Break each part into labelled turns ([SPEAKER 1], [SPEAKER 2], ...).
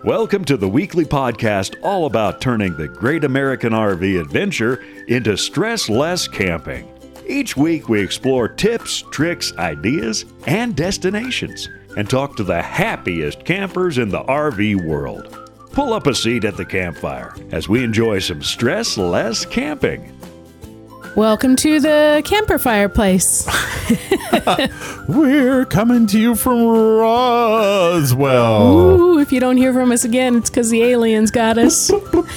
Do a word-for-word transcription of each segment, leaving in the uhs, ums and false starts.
[SPEAKER 1] Welcome to the weekly podcast all about turning the great American R V adventure into stress-less camping. Each week we explore tips, tricks, ideas, and destinations, and talk to the happiest campers in the R V world. Pull up a seat at the campfire as we enjoy some stress-less camping.
[SPEAKER 2] Welcome to the camper fireplace.
[SPEAKER 3] We're coming to you from Roswell.
[SPEAKER 2] Ooh, if you don't hear from us again, it's because the aliens got us.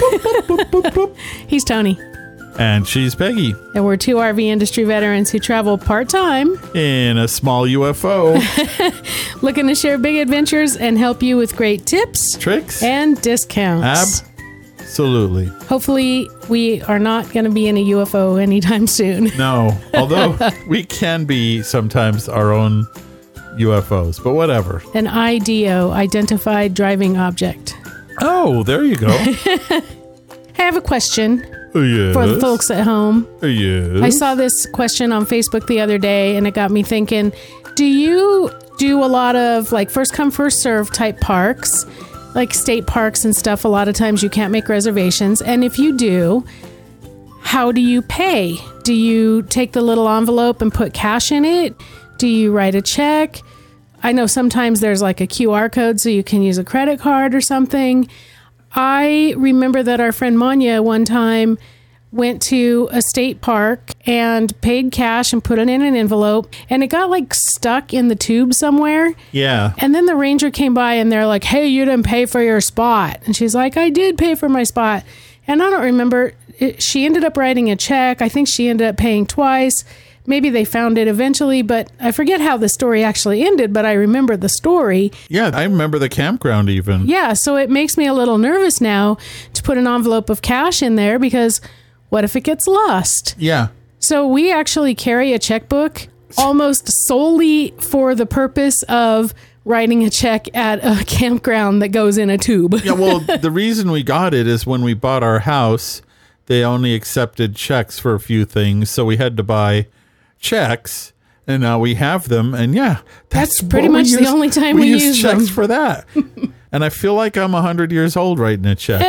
[SPEAKER 2] He's Tony.
[SPEAKER 3] And she's Peggy.
[SPEAKER 2] And we're two R V industry veterans who travel part-time
[SPEAKER 3] in a small U F O.
[SPEAKER 2] Looking to share big adventures and help you with great tips,
[SPEAKER 3] tricks,
[SPEAKER 2] and discounts.
[SPEAKER 3] Absolutely.
[SPEAKER 2] Hopefully, we are not going to be in a U F O anytime soon.
[SPEAKER 3] No, although we can be sometimes our own U F Os, but whatever.
[SPEAKER 2] An I D O, Identified Driving Object.
[SPEAKER 3] Oh, there you go.
[SPEAKER 2] I have a question
[SPEAKER 3] yes.
[SPEAKER 2] for the folks at home.
[SPEAKER 3] Yes.
[SPEAKER 2] I saw this question on Facebook the other day, and it got me thinking, do you do a lot of like first come, first serve type parks? Like state parks and stuff, a lot of times you can't make reservations. And if you do, how do you pay? Do you take the little envelope and put cash in it? Do you write a check? I know sometimes there's like a Q R code so you can use a credit card or something. I remember that our friend Manya one time went to a state park and paid cash and put it in an envelope, and it got like stuck in the tube somewhere.
[SPEAKER 3] Yeah.
[SPEAKER 2] And then the ranger came by and they're like, hey, you didn't pay for your spot. And she's like, I did pay for my spot. And I don't remember. It, she ended up writing a check. I think she ended up paying twice. Maybe they found it eventually, but I forget how the story actually ended, but I remember the story.
[SPEAKER 3] Yeah, I remember the campground even.
[SPEAKER 2] Yeah, so it makes me a little nervous now to put an envelope of cash in there because what if it gets lost?
[SPEAKER 3] Yeah.
[SPEAKER 2] So we actually carry a checkbook almost solely for the purpose of writing a check at a campground that goes in a tube.
[SPEAKER 3] Yeah, well, the reason we got it is when we bought our house, they only accepted checks for a few things, so we had to buy checks, and now we have them, and yeah.
[SPEAKER 2] That's, that's pretty much use, the only time we, we use,
[SPEAKER 3] use checks
[SPEAKER 2] them.
[SPEAKER 3] for that. And I feel like I'm one hundred years old writing a check,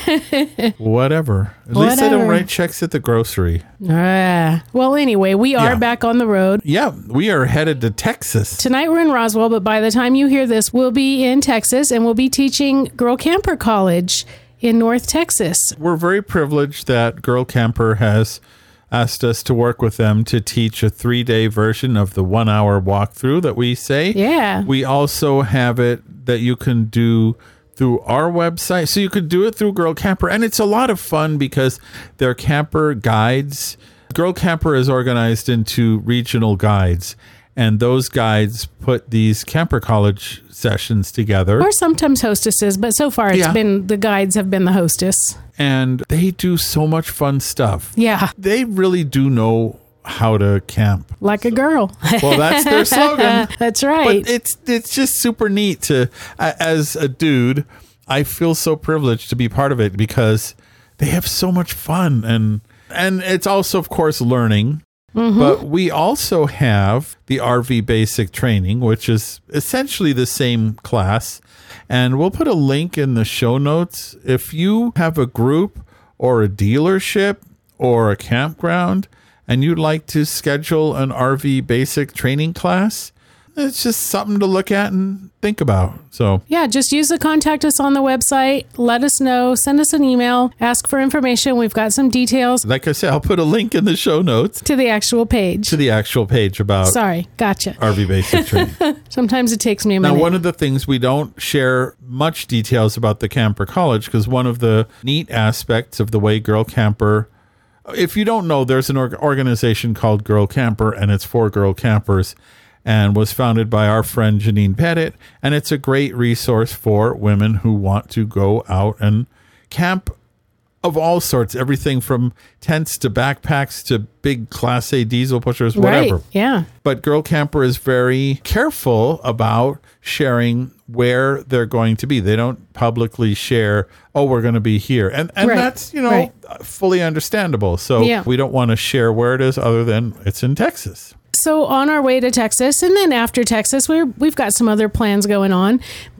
[SPEAKER 3] but whatever. At
[SPEAKER 2] whatever.
[SPEAKER 3] least I don't write checks at the grocery.
[SPEAKER 2] Uh, well, anyway, we are
[SPEAKER 3] yeah.
[SPEAKER 2] back on the road.
[SPEAKER 3] Yeah, we are headed to Texas.
[SPEAKER 2] Tonight we're in Roswell, but by the time you hear this, we'll be in Texas, and we'll be teaching Girl Camper College in North Texas.
[SPEAKER 3] We're very privileged that Girl Camper has asked us to work with them to teach a three-day version of the one-hour walkthrough that we say.
[SPEAKER 2] Yeah.
[SPEAKER 3] We also have it that you can do through our website. So you could do it through Girl Camper. And it's a lot of fun because they're camper guides. Girl Camper is organized into regional guides. And those guides put these camper college sessions together.
[SPEAKER 2] Or sometimes hostesses, but so far it's
[SPEAKER 3] yeah.
[SPEAKER 2] been the guides have been the hostess.
[SPEAKER 3] And they do so much fun stuff.
[SPEAKER 2] Yeah.
[SPEAKER 3] They really do know how to camp.
[SPEAKER 2] Like a girl.
[SPEAKER 3] Well, that's their slogan.
[SPEAKER 2] That's right.
[SPEAKER 3] But it's it's just super neat to, as a dude, I feel so privileged to be part of it because they have so much fun. And, and it's also, of course, learning. Mm-hmm. But we also have the R V basic training, which is essentially the same class. And we'll put a link in the show notes. If you have a group or a dealership or a campground and you'd like to schedule an R V basic training class, it's just something to look at and think about. So
[SPEAKER 2] yeah, just use the contact us on the website. Let us know. Send us an email. Ask for information. We've got some details.
[SPEAKER 3] Like I said, I'll put a link in the show notes.
[SPEAKER 2] To the actual page.
[SPEAKER 3] To the actual page about
[SPEAKER 2] Sorry, gotcha.
[SPEAKER 3] R V basic training.
[SPEAKER 2] Sometimes it takes me a minute.
[SPEAKER 3] Now, one of the things we don't share much details about the Camper College because one of the neat aspects of the way Girl Camper, if you don't know, there's an org- organization called Girl Camper and it's for girl campers. And was founded by our friend Janine Pettit. And it's a great resource for women who want to go out and camp of all sorts. Everything from tents to backpacks to big Class A diesel pushers, whatever.
[SPEAKER 2] Right, yeah.
[SPEAKER 3] But Girl Camper is very careful about sharing where they're going to be. They don't publicly share, oh, we're going to be here. And and
[SPEAKER 2] right,
[SPEAKER 3] that's, you know,
[SPEAKER 2] right.
[SPEAKER 3] fully understandable. So
[SPEAKER 2] yeah.
[SPEAKER 3] we don't want to share where it is other than it's in Texas.
[SPEAKER 2] So on our way to Texas, and then after Texas, we're, we've got some other plans going on. But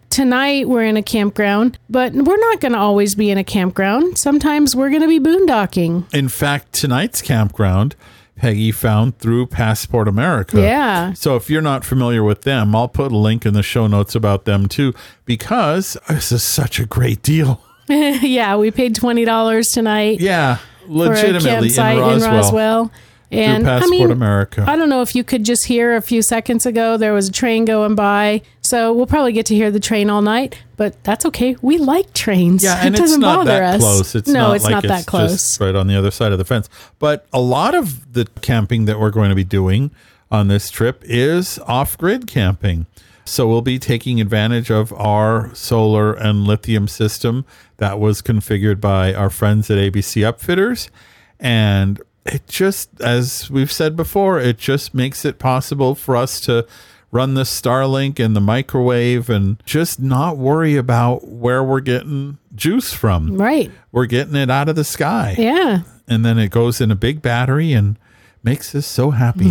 [SPEAKER 2] tonight we're in a campground, but we're not going to always be in a campground. Sometimes we're going to be boondocking.
[SPEAKER 3] In fact, tonight's campground, Peggy found through Passport America.
[SPEAKER 2] Yeah.
[SPEAKER 3] So if you're not familiar with them, I'll put a link in the show notes about them too, because this is such a great deal.
[SPEAKER 2] Yeah, we paid twenty dollars tonight.
[SPEAKER 3] Yeah, legitimately
[SPEAKER 2] for a campsite
[SPEAKER 3] in Roswell.
[SPEAKER 2] In Roswell. And
[SPEAKER 3] through Passport
[SPEAKER 2] I mean,
[SPEAKER 3] America.
[SPEAKER 2] I don't know if you could just hear a few seconds ago, there was a train going by. So we'll probably get to hear the train all night, but that's okay. We like trains.
[SPEAKER 3] Yeah, and
[SPEAKER 2] it
[SPEAKER 3] it's
[SPEAKER 2] doesn't
[SPEAKER 3] not
[SPEAKER 2] bother
[SPEAKER 3] that
[SPEAKER 2] us.
[SPEAKER 3] close. It's
[SPEAKER 2] no,
[SPEAKER 3] not
[SPEAKER 2] it's
[SPEAKER 3] like
[SPEAKER 2] not
[SPEAKER 3] it's
[SPEAKER 2] that close.
[SPEAKER 3] Just right on the other side of the fence. But a lot of the camping that we're going to be doing on this trip is off-grid camping. So we'll be taking advantage of our solar and lithium system that was configured by our friends at A B C Upfitters. And it just, as we've said before, it just makes it possible for us to run the Starlink and the microwave and just not worry about where we're getting juice from.
[SPEAKER 2] Right.
[SPEAKER 3] We're getting it out of the sky.
[SPEAKER 2] Yeah.
[SPEAKER 3] And then it goes in a big battery and makes us so happy.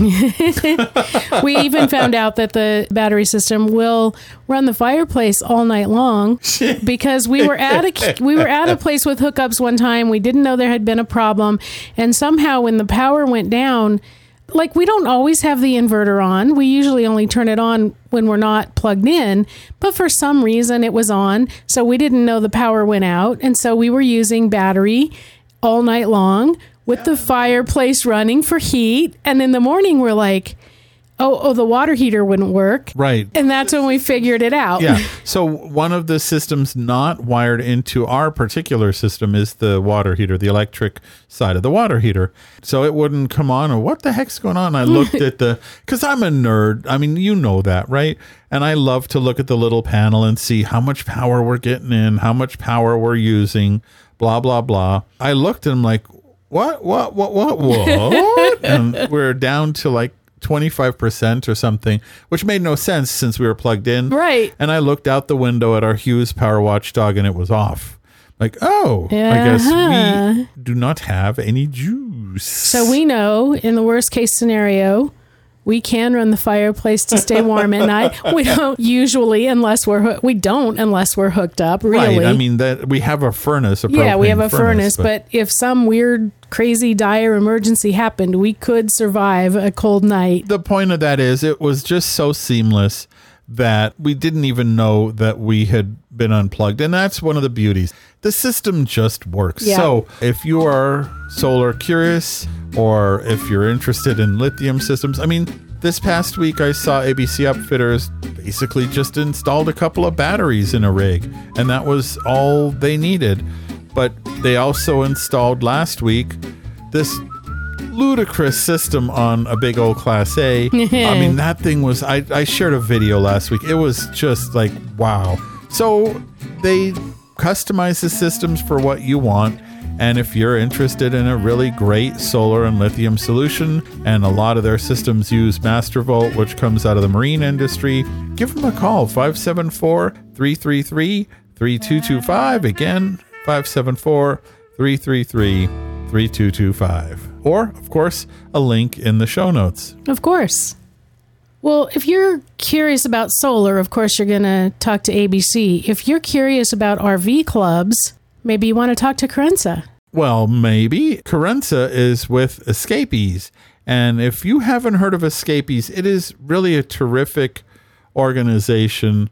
[SPEAKER 2] We even found out that the battery system will run the fireplace all night long because we were at a we were at a place with hookups one time. We didn't know there had been a problem, and somehow when the power went down, like we don't always have the inverter on. We usually only turn it on when we're not plugged in, but for some reason it was on, so we didn't know the power went out, and so we were using battery all night long with the fireplace running for heat. And in the morning, we're like, oh, oh, the water heater wouldn't work.
[SPEAKER 3] Right.
[SPEAKER 2] And that's when we figured it out.
[SPEAKER 3] Yeah. So one of the systems not wired into our particular system is the water heater, the electric side of the water heater. So it wouldn't come on, or what the heck's going on? I looked at the, because I'm a nerd. I mean, you know that, right? And I love to look at the little panel and see how much power we're getting in, how much power we're using, blah, blah, blah. I looked and I'm like, what, what, what, what, what? And we're down to like twenty-five percent or something, which made no sense since we were plugged in.
[SPEAKER 2] Right.
[SPEAKER 3] And I looked out the window at our Hughes Power Watchdog and it was off. Like, oh,
[SPEAKER 2] uh-huh.
[SPEAKER 3] I guess we do not have any juice.
[SPEAKER 2] So we know in the worst case scenario, we can run the fireplace to stay warm at night. We don't usually, unless we're ho- we don't unless we're hooked up. Really,
[SPEAKER 3] right? I mean that we have a furnace. A
[SPEAKER 2] yeah, we have a
[SPEAKER 3] furnace,
[SPEAKER 2] furnace. But, but if some weird, crazy, dire emergency happened, we could survive a cold night.
[SPEAKER 3] The point of that is, it was just so seamless that we didn't even know that we had been unplugged, and that's one of the beauties. The system just works.
[SPEAKER 2] Yeah.
[SPEAKER 3] So if you are solar curious, or if you're interested in lithium systems, I mean, this past week I saw A B C Upfitters basically just installed a couple of batteries in a rig, and that was all they needed. But they also installed last week this ludicrous system on a big old Class A. I mean, that thing was, I, I shared a video last week. It was just like, wow. So they customize the systems for what you want. And if you're interested in a really great solar and lithium solution, and a lot of their systems use Mastervolt, which comes out of the marine industry, give them a call, five seven four, three three three, three two two five. Again, five seven four, three three three, three two two five. Or, of course, a link in the show notes.
[SPEAKER 2] Of course. Well, if you're curious about solar, of course, you're going to talk to A B C. If you're curious about R V clubs, maybe you want to talk to Carenza.
[SPEAKER 3] Well, maybe. Carenza is with Escapees. And if you haven't heard of Escapees, it is really a terrific organization.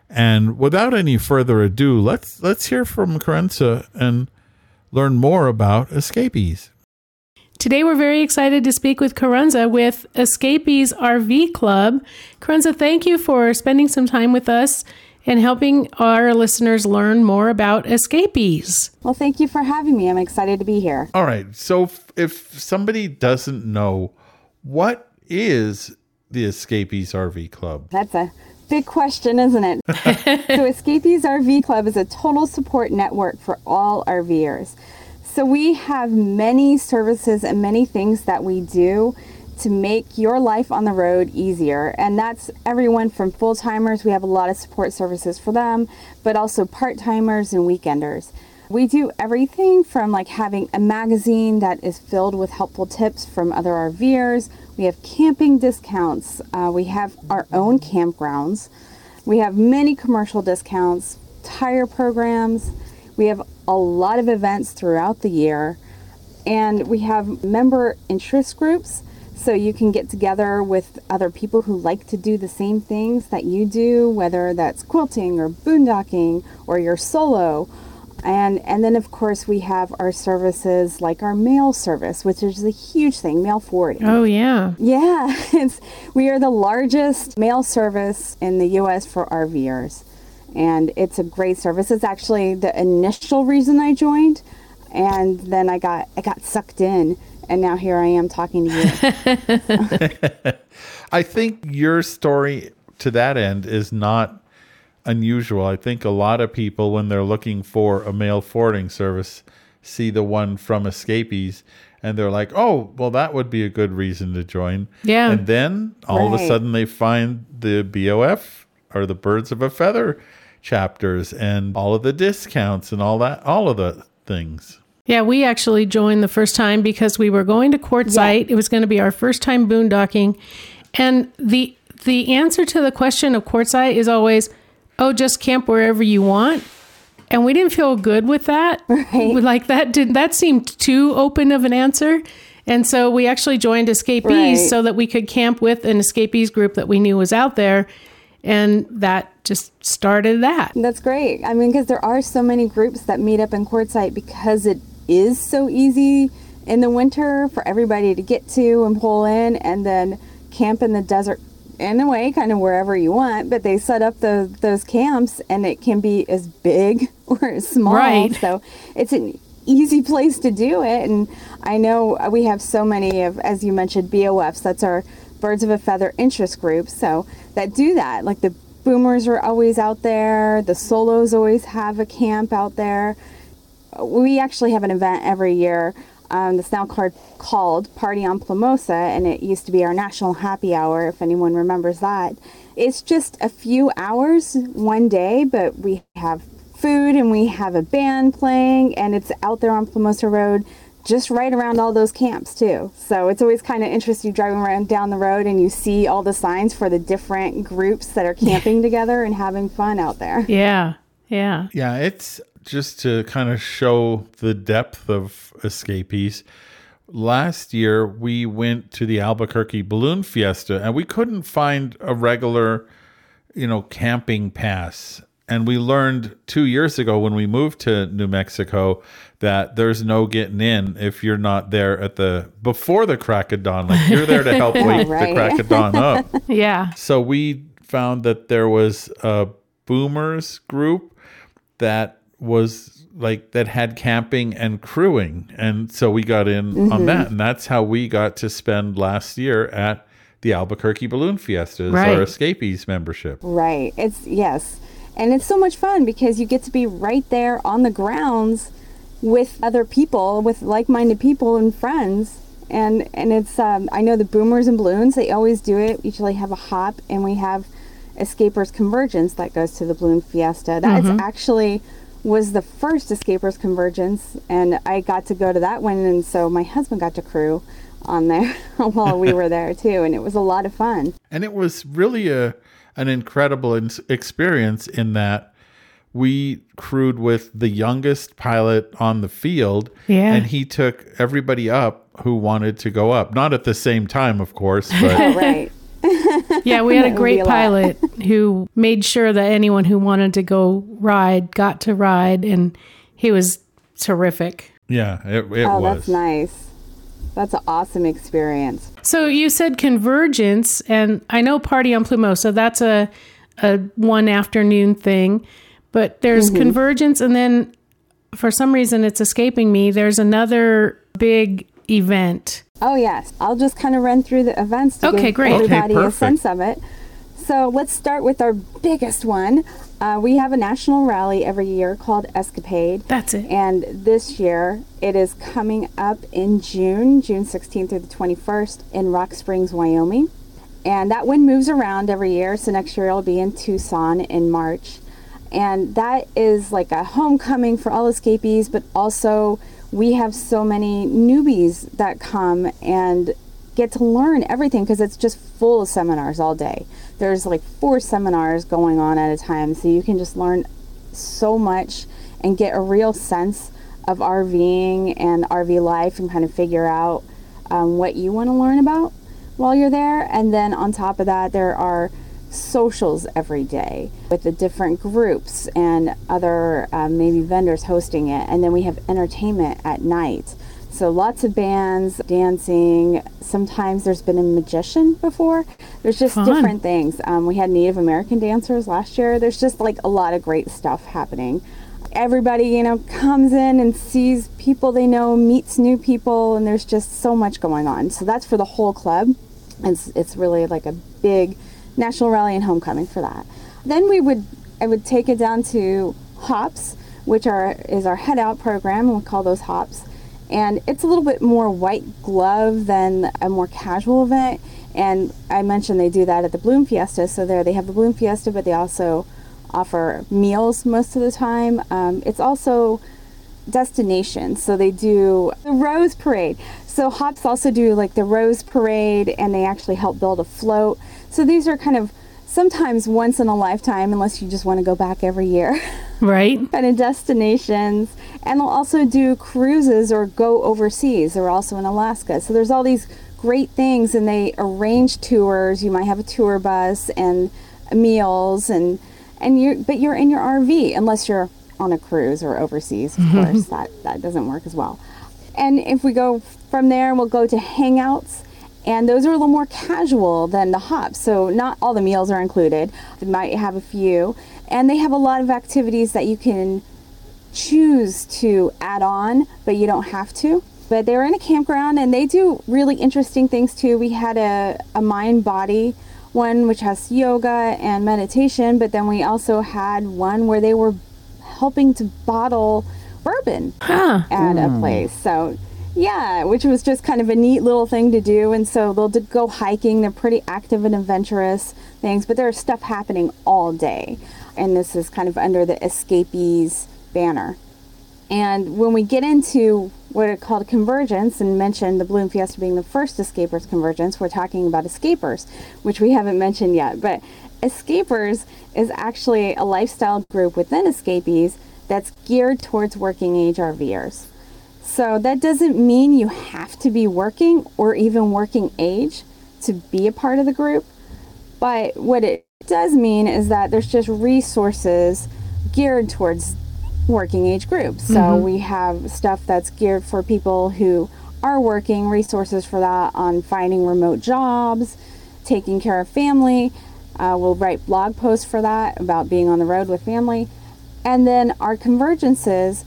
[SPEAKER 3] And without any further ado, let's let's hear from Carenza and learn more about Escapees.
[SPEAKER 2] Today, we're very excited to speak with Carenza with Escapees R V Club. Carenza, thank you for spending some time with us and helping our listeners learn more about Escapees.
[SPEAKER 4] Well, thank you for having me. I'm excited to be here.
[SPEAKER 3] All right. So if, if somebody doesn't know, what is the Escapees R V Club?
[SPEAKER 4] That's a big question, isn't it? So Escapees R V Club is a total support network for all RVers. So we have many services and many things that we do to make your life on the road easier. And that's everyone from full-timers. We have a lot of support services for them, but also part-timers and weekenders. We do everything from like having a magazine that is filled with helpful tips from other RVers. We have camping discounts. Uh, we have our own campgrounds. We have many commercial discounts, tire programs. We have a lot of events throughout the year. And we have member interest groups, so you can get together with other people who like to do the same things that you do, whether that's quilting or boondocking or you're solo. And and then, of course, we have our services like our mail service, which is a huge thing, mail forwarding.
[SPEAKER 2] Oh, yeah.
[SPEAKER 4] Yeah, it's, we are the largest mail service in the U S for RVers. And it's a great service. It's actually the initial reason I joined. And then I got I got sucked in, and now here I am talking to you.
[SPEAKER 3] I think your story to that end is not unusual. I think a lot of people, when they're looking for a mail forwarding service, see the one from Escapees, and they're like, oh, well, that would be a good reason to join.
[SPEAKER 2] Yeah.
[SPEAKER 3] And then all
[SPEAKER 4] Right.
[SPEAKER 3] of a sudden they find the B O F or the Birds of a Feather chapters and all of the discounts and all that, all of the things.
[SPEAKER 2] Yeah, we actually joined the first time because we were going to Quartzsite.
[SPEAKER 4] Yeah.
[SPEAKER 2] It was going to be our first time boondocking. And the the answer to the question of Quartzsite is always, oh, just camp wherever you want. And we didn't feel good with that.
[SPEAKER 4] Right.
[SPEAKER 2] Like that did that seemed too open of an answer. And so we actually joined Escapees
[SPEAKER 4] Right.
[SPEAKER 2] so that we could camp with an Escapees group that we knew was out there. And that just started that.
[SPEAKER 4] That's great. I mean, because there are so many groups that meet up in Quartzsite because it is so easy in the winter for everybody to get to and pull in and then camp in the desert in a way, kind of wherever you want. But they set up the, those camps and it can be as big or as small.
[SPEAKER 2] Right.
[SPEAKER 4] So it's an easy place to do it. And I know we have so many of, as you mentioned, B O Fs. That's our Birds of a Feather interest groups. So that do that. Like the boomers are always out there. The solos always have a camp out there. We actually have an event every year um, that's now called, called Party on Plumosa, and it used to be our national happy hour, if anyone remembers that. It's just a few hours one day, but we have food and we have a band playing, and it's out there on Plumosa Road, just right around all those camps too. So it's always kind of interesting driving around down the road and you see all the signs for the different groups that are camping together and having fun out there.
[SPEAKER 2] Yeah. Yeah.
[SPEAKER 3] Yeah, it's just to kind of show the depth of Escapees. Last year, we went to the Albuquerque Balloon Fiesta, and we couldn't find a regular, you know, camping pass. And we learned two years ago when we moved to New Mexico that there's no getting in if you're not there at the before the crack of dawn. Like you're there to help wake
[SPEAKER 4] Right.
[SPEAKER 3] the crack of dawn up.
[SPEAKER 2] Yeah.
[SPEAKER 3] So we found that there was a boomers group that was like that had camping and crewing, and so we got in
[SPEAKER 4] Mm-hmm.
[SPEAKER 3] on that, and that's how we got to spend last year at the Albuquerque Balloon Fiesta as
[SPEAKER 2] Right.
[SPEAKER 3] our Escapees membership.
[SPEAKER 4] Right. It's, yes. And it's so much fun because you get to be right there on the grounds with other people, with like-minded people and friends. And and it's, um, I know the Boomers and Balloons, they always do it. We usually have a hop, and we have Escapers Convergence that goes to the Balloon Fiesta. That's actually was the first Escapers Convergence, and I got to go to that one, and so my husband got to crew on there while we were there too, and it was a lot of fun.
[SPEAKER 3] And it was really a an incredible in- experience in that we crewed with the youngest pilot on the field,
[SPEAKER 2] Yeah.
[SPEAKER 3] and he took everybody up who wanted to go up. Not at the same time, of course, but
[SPEAKER 4] Oh, right.
[SPEAKER 2] Yeah, we had a
[SPEAKER 4] That would be
[SPEAKER 2] great
[SPEAKER 4] a lot.
[SPEAKER 2] pilot who made sure that anyone who wanted to go ride got to ride, and he was terrific.
[SPEAKER 3] yeah, it, it
[SPEAKER 4] Oh,
[SPEAKER 3] was.
[SPEAKER 4] that's nice. That's an awesome experience.
[SPEAKER 2] So you said Convergence, and I know Party on Plumosa, that's a, a one afternoon thing, but there's
[SPEAKER 4] Mm-hmm.
[SPEAKER 2] Convergence, and then for some reason it's escaping me, there's another big event.
[SPEAKER 4] Oh, yes. I'll just kind of run through the events to
[SPEAKER 2] Okay,
[SPEAKER 4] give
[SPEAKER 2] great.
[SPEAKER 3] Okay,
[SPEAKER 4] everybody a
[SPEAKER 3] perfect.
[SPEAKER 4] sense of it. So let's start with our biggest one. Uh, we have a national rally every year called Escapade.
[SPEAKER 2] That's it.
[SPEAKER 4] And this year, it is coming up in June, June sixteenth through the twenty-first in Rock Springs, Wyoming. And that one moves around every year. So next year it'll be in Tucson in March. And that is like a homecoming for all escapees, but also we have so many newbies that come, and get to learn everything because it's just full of seminars all day. There's like four seminars going on at a time, so you can just learn so much and get a real sense of RVing and R V life and kind of figure out um, what you want to learn about while you're there. And then on top of that, there are socials every day with the different groups and other um, maybe vendors hosting it. And then we have entertainment at night. So lots of bands, dancing. Sometimes there's been a magician before. There's just
[SPEAKER 2] Fun.
[SPEAKER 4] different things. Um, we had Native American dancers last year. There's just like a lot of great stuff happening. Everybody, you know, comes in and sees people they know, meets new people, and there's just so much going on. So that's for the whole club. It's, it's really like a big National Rally and Homecoming for that. Then we would, I would take it down to Hops, which are is our head out program, and we call those Hops. And it's a little bit more white glove than a more casual event. And I mentioned they do that at the Bloom Fiesta. So there they have the Bloom Fiesta, but they also offer meals most of the time. Um, it's also destinations. So they do the Rose Parade. So Hops also do like the Rose Parade, and they actually help build a float. So these are kind of sometimes once in a lifetime, unless you just want to go back every year.
[SPEAKER 2] Right.
[SPEAKER 4] Kind of destinations. And they'll also do cruises or go overseas. They're also in Alaska. So there's all these great things, and they arrange tours. You might have a tour bus and meals, and and you but you're in your R V unless you're on a cruise or overseas. Of mm-hmm. course, that that doesn't work as well. And if we go from there, we'll go to hangouts. And those are a little more casual than the Hops. So not all the meals are included. They might have a few. And they have a lot of activities that you can choose to add on, but you don't have to. But they're in a campground, and they do really interesting things too. We had a, a mind-body one, which has yoga and meditation. But then we also had one where they were helping to bottle bourbon
[SPEAKER 2] huh.
[SPEAKER 4] at mm. a place. So yeah, which was just kind of a neat little thing to do. And so they'll go hiking. They're pretty active and adventurous things, but there's stuff happening all day. And this is kind of under the Escapees banner. And when we get into what are called convergence, and mentioned the Bloom Fiesta being the first Escapers convergence, we're talking about Escapers, which we haven't mentioned yet. But Escapers is actually a lifestyle group within Escapees that's geared towards working age RVers. So that doesn't mean you have to be working or even working age to be a part of the group. But what it does mean is that there's just resources geared towards working age groups. So mm-hmm. we have stuff that's geared for people who are working, resources for that on finding remote jobs, taking care of family. Uh, we'll write blog posts for that about being on the road with family. And then our convergences,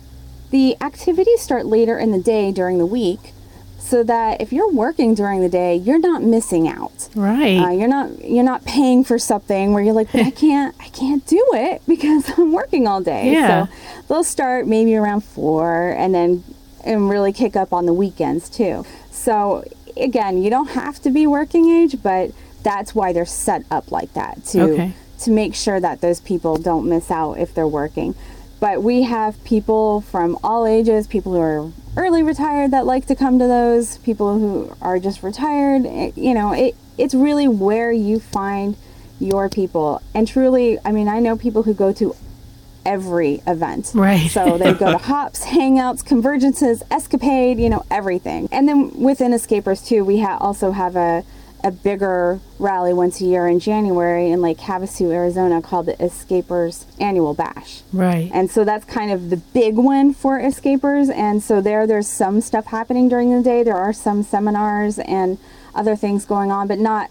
[SPEAKER 4] the activities start later in the day during the week, so that if you're working during the day, you're not missing out.
[SPEAKER 2] Right.
[SPEAKER 4] Uh, you're not you're not paying for something where you're like, but I can't I can't do it because I'm working all day.
[SPEAKER 2] Yeah.
[SPEAKER 4] So they'll start maybe around four, and then and really kick up on the weekends too. So again, you don't have to be working age, but that's why they're set up like that to
[SPEAKER 2] okay.
[SPEAKER 4] to make sure that those people don't miss out if they're working. But we have people from all ages, people who are early retired that like to come to those, people who are just retired. It, you know, it it's really where you find your people. And truly, I mean, I know people who go to every event.
[SPEAKER 2] Right.
[SPEAKER 4] So they go to Hops, Hangouts, Convergences, Escapade, you know, everything. And then within Escapers too, we ha- also have a a bigger rally once a year in January in Lake Havasu, Arizona, called the Escapers Annual Bash.
[SPEAKER 2] Right.
[SPEAKER 4] And so that's kind of the big one for Escapers. And so there, there's some stuff happening during the day. There are some seminars and other things going on, but not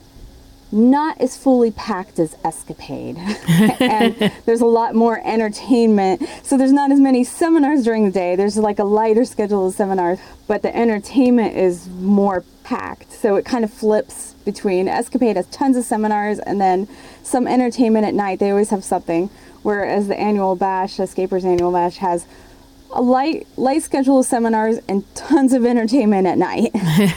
[SPEAKER 4] not as fully packed as Escapade. And there's a lot more entertainment. So there's not as many seminars during the day. There's like a lighter schedule of seminars, but the entertainment is more packed. So it kind of flips between Escapade has tons of seminars and then some entertainment at night. They always have something. Whereas the annual bash, Escapers Annual Bash, has a light light schedule of seminars and tons of entertainment at night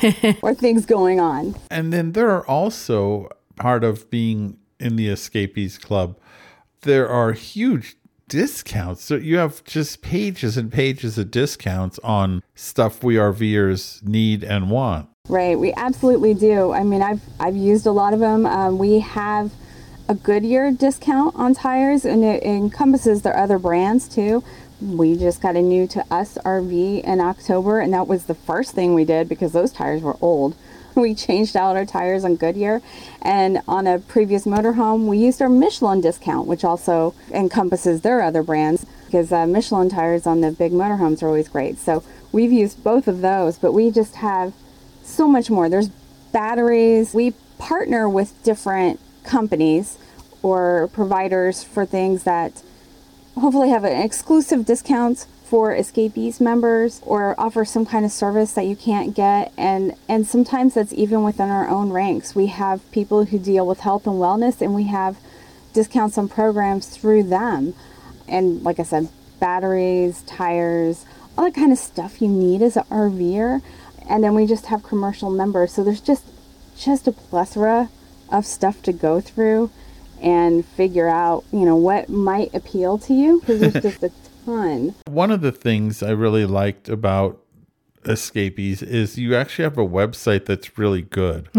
[SPEAKER 4] or things going on.
[SPEAKER 3] And then there are also, part of being in the Escapees Club, there are huge discounts. So you have just pages and pages of discounts on stuff we RVers need and want.
[SPEAKER 4] Right, we absolutely do. I mean, I've I've used a lot of them. Um, we have a Goodyear discount on tires, and it encompasses their other brands too. We just got a new to us R V in October, and that was the first thing we did because those tires were old. We changed out our tires on Goodyear, and on a previous motorhome, we used our Michelin discount, which also encompasses their other brands, because uh, Michelin tires on the big motorhomes are always great. So we've used both of those, but we just have so much more. There's batteries. We partner with different companies or providers for things that hopefully have an exclusive discount for Escapees members, or offer some kind of service that you can't get. And, and sometimes that's even within our own ranks. We have people who deal with health and wellness, and we have discounts on programs through them. And like I said, batteries, tires, all that kind of stuff you need as an RVer. And then we just have commercial members. So there's just, just a plethora of stuff to go through and figure out, you know, what might appeal to you, because there's just a ton.
[SPEAKER 3] One of the things I really liked about Escapees is you actually have a website that's really good.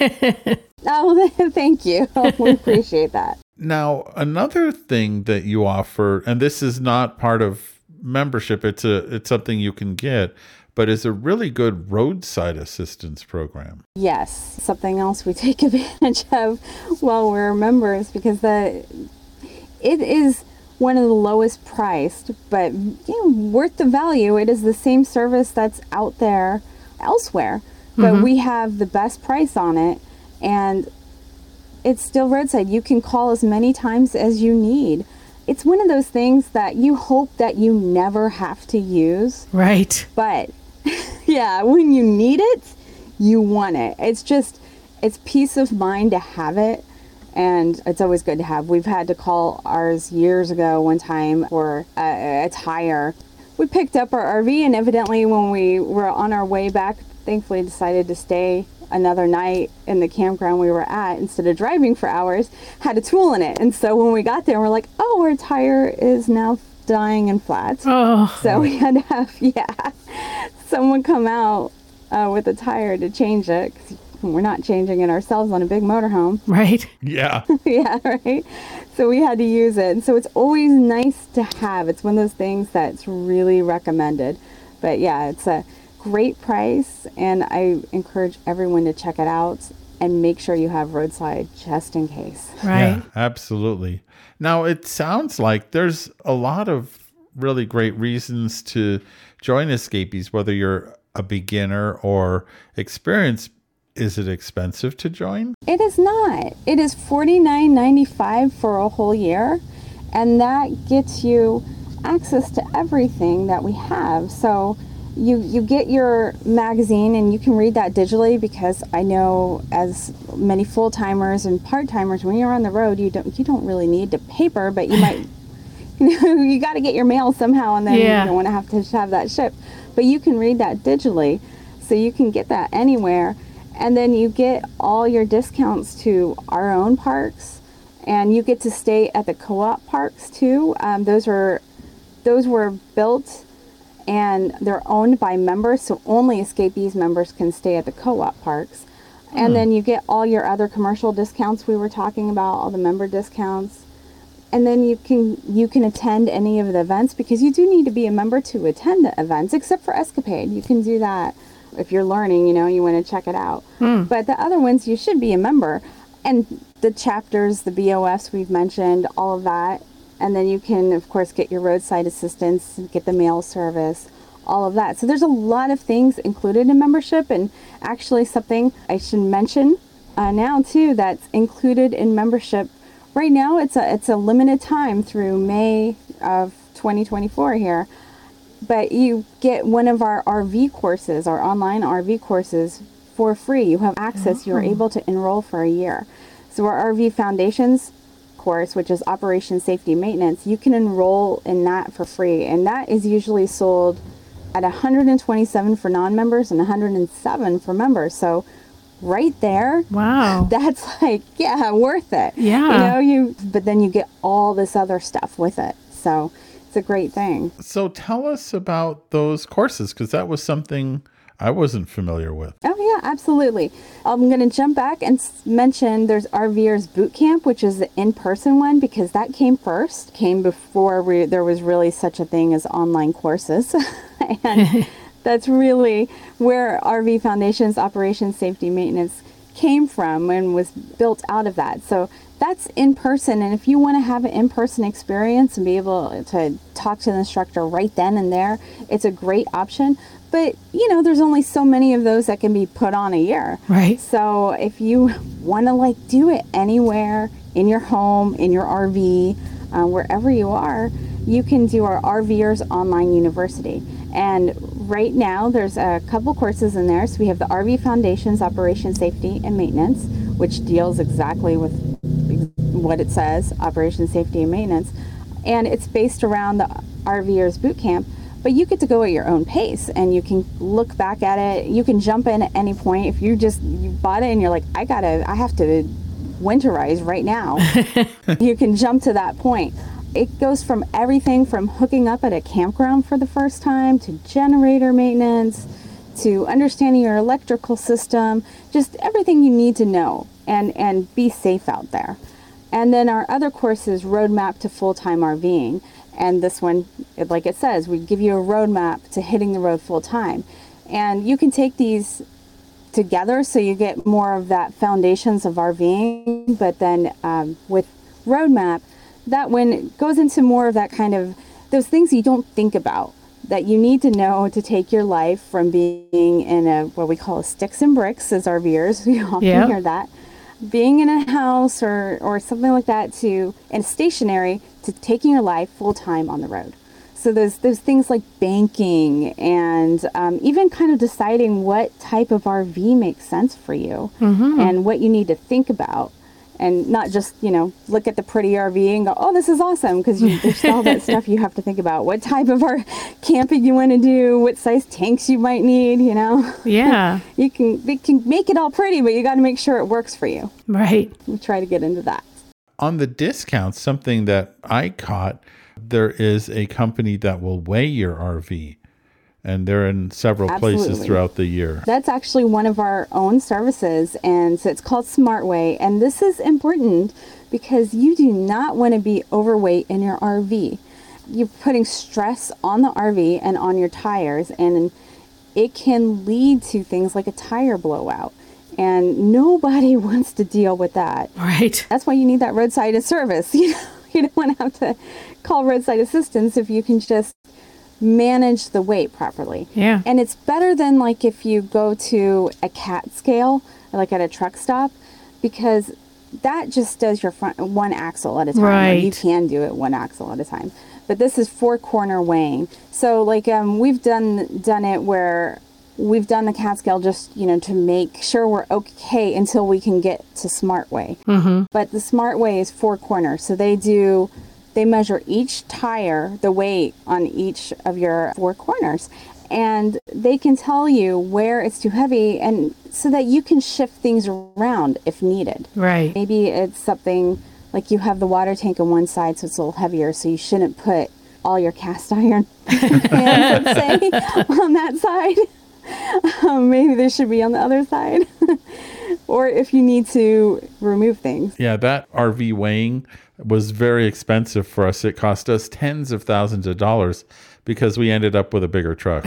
[SPEAKER 4] Oh, thank you. We appreciate that.
[SPEAKER 3] Now, another thing that you offer, and this is not part of membership, it's a it's something you can get, but is a really good roadside assistance program.
[SPEAKER 4] Yes, something else we take advantage of while we're members, because the it is one of the lowest priced, but you know, worth the value. It is the same service that's out there elsewhere, but mm-hmm. we have the best price on it, and it's still roadside. You can call as many times as you need. It's one of those things that you hope that you never have to use.
[SPEAKER 2] Right.
[SPEAKER 4] But yeah, when you need it, you want it. It's just, it's peace of mind to have it. And it's always good to have. We've had to call ours years ago one time for a, a tire. We picked up our R V, and evidently when we were on our way back, thankfully decided to stay another night in the campground we were at instead of driving for hours, had a tool in it. And so when we got there, we're like, oh, our tire is now dying in flats.
[SPEAKER 2] Oh.
[SPEAKER 4] So we had to have, yeah, someone come out uh, with a tire to change it. 'Cause we're not changing it ourselves on a big motorhome.
[SPEAKER 2] Right.
[SPEAKER 3] Yeah.
[SPEAKER 4] Yeah, right. So we had to use it. And so it's always nice to have. It's one of those things that's really recommended. But yeah, it's a great price, and I encourage everyone to check it out and make sure you have roadside just in case.
[SPEAKER 2] Right.
[SPEAKER 3] Yeah, absolutely. Now, it sounds like there's a lot of really great reasons to join Escapees, whether you're a beginner or experienced. Is it expensive to join?
[SPEAKER 4] It is not. It is forty-nine ninety-five for a whole year, and that gets you access to everything that we have. So you you get your magazine, and you can read that digitally, because I know as many full-timers and part-timers, when you're on the road, you don't you don't really need the paper, but you might you know, you got to get your mail somehow, and then
[SPEAKER 2] yeah.
[SPEAKER 4] you don't want to have to have that shipped. But you can read that digitally, so you can get that anywhere. And then you get all your discounts to our own parks, and you get to stay at the co-op parks too. Um, those are those were built and they're owned by members, so only Escapees members can stay at the co-op parks. Mm. And then you get all your other commercial discounts we were talking about, all the member discounts. And then you can you can attend any of the events, because you do need to be a member to attend the events, except for Escapade. You can do that. If you're learning, you know, you want to check it out. Mm. But the other ones, you should be a member. And the chapters, the B O Fs we've mentioned, all of that. And then you can, of course, get your roadside assistance, get the mail service, all of that. So there's a lot of things included in membership. And actually something I should mention uh, now, too, that's included in membership. Right now, it's a, it's a limited time through May of twenty twenty-four here. But you get one of our R V courses, our online R V courses, for free. You have access. Oh. You're able to enroll for a year. So our R V Foundations course, which is Operation Safety Maintenance, you can enroll in that for free. And that is usually sold at one hundred twenty-seven for non-members and one hundred seven for members. So right there,
[SPEAKER 2] wow,
[SPEAKER 4] that's like, yeah, worth it.
[SPEAKER 2] Yeah.
[SPEAKER 4] You know, you, but then you get all this other stuff with it. So it's a great thing.
[SPEAKER 3] So tell us about those courses, because that was something I wasn't familiar with.
[SPEAKER 4] Oh, yeah, absolutely. I'm going to jump back and s- mention there's RVers Boot Camp, which is the in-person one, because that came first, came before we, there was really such a thing as online courses. And that's really where R V Foundation's Operation Safety Maintenance came from and was built out of that. So that's in person. And if you want to have an in-person experience and be able to talk to the instructor right then and there, it's a great option. But, you know, there's only so many of those that can be put on a year.
[SPEAKER 2] Right.
[SPEAKER 4] So if you want to, like, do it anywhere, in your home, in your R V, uh, wherever you are, you can do our RVers Online University. And right now, there's a couple courses in there. So we have the R V Foundations Operation Safety and Maintenance, which deals exactly with what it says, Operation Safety and Maintenance. And it's based around the RVers Boot Camp. But you get to go at your own pace, and you can look back at it. You can jump in at any point. If you just you bought it and you're like, I gotta, I have to winterize right now, you can jump to that point. It goes from everything from hooking up at a campground for the first time to generator maintenance to understanding your electrical system, just everything you need to know and, and be safe out there. And then our other course is Roadmap to Full-Time RVing. And this one, like it says, we give you a roadmap to hitting the road full time. And you can take these together so you get more of that foundations of RVing. But then um, with roadmap, that one goes into more of that kind of those things you don't think about that you need to know to take your life from being in a what we call a sticks and bricks as RVers. We often
[SPEAKER 2] Yep.
[SPEAKER 4] hear that. Being in a house or, or something like that to, and stationary, to taking your life full time on the road. So there's, there's things like banking and um, even kind of deciding what type of R V makes sense for you mm-hmm. and what you need to think about. And not just, you know, look at the pretty R V and go, oh, this is awesome. Because there's all that stuff you have to think about. What type of our camping you want to do, what size tanks you might need, you know.
[SPEAKER 2] Yeah.
[SPEAKER 4] you can, we can make it all pretty, but you got to make sure it works for you.
[SPEAKER 2] Right.
[SPEAKER 4] We try to get into that.
[SPEAKER 3] On the discounts, something that I caught, there is a company that will weigh your R V. And they're in several
[SPEAKER 4] Absolutely.
[SPEAKER 3] places throughout the year.
[SPEAKER 4] That's actually one of our own services, and so it's called SmartWeigh. And this is important because you do not want to be overweight in your R V. You're putting stress on the R V and on your tires, and it can lead to things like a tire blowout. And nobody wants to deal with that.
[SPEAKER 2] Right.
[SPEAKER 4] That's why you need that roadside service. You know, you don't want to have to call roadside assistance if you can just manage the weight properly.
[SPEAKER 2] Yeah.
[SPEAKER 4] And it's better than like if you go to a cat scale, like at a truck stop, because that just does your front one axle at a time.
[SPEAKER 2] Right.
[SPEAKER 4] Or you can do it one axle at a time. But this is four corner weighing. So like um, we've done done it where we've done the cat scale just, you know, to make sure we're okay until we can get to SmartWeigh. Mm-hmm. But the SmartWeigh is four corners. So they do They measure each tire, the weight on each of your four corners, and they can tell you where it's too heavy, and so that you can shift things around if needed.
[SPEAKER 2] Right.
[SPEAKER 4] Maybe it's something like you have the water tank on one side, so it's a little heavier, so you shouldn't put all your cast iron pans, let's say, on that side. Um, maybe they should be on the other side. Or if you need to remove things.
[SPEAKER 3] Yeah, that R V weighing was very expensive for us. It cost us tens of thousands of dollars because we ended up with a bigger truck.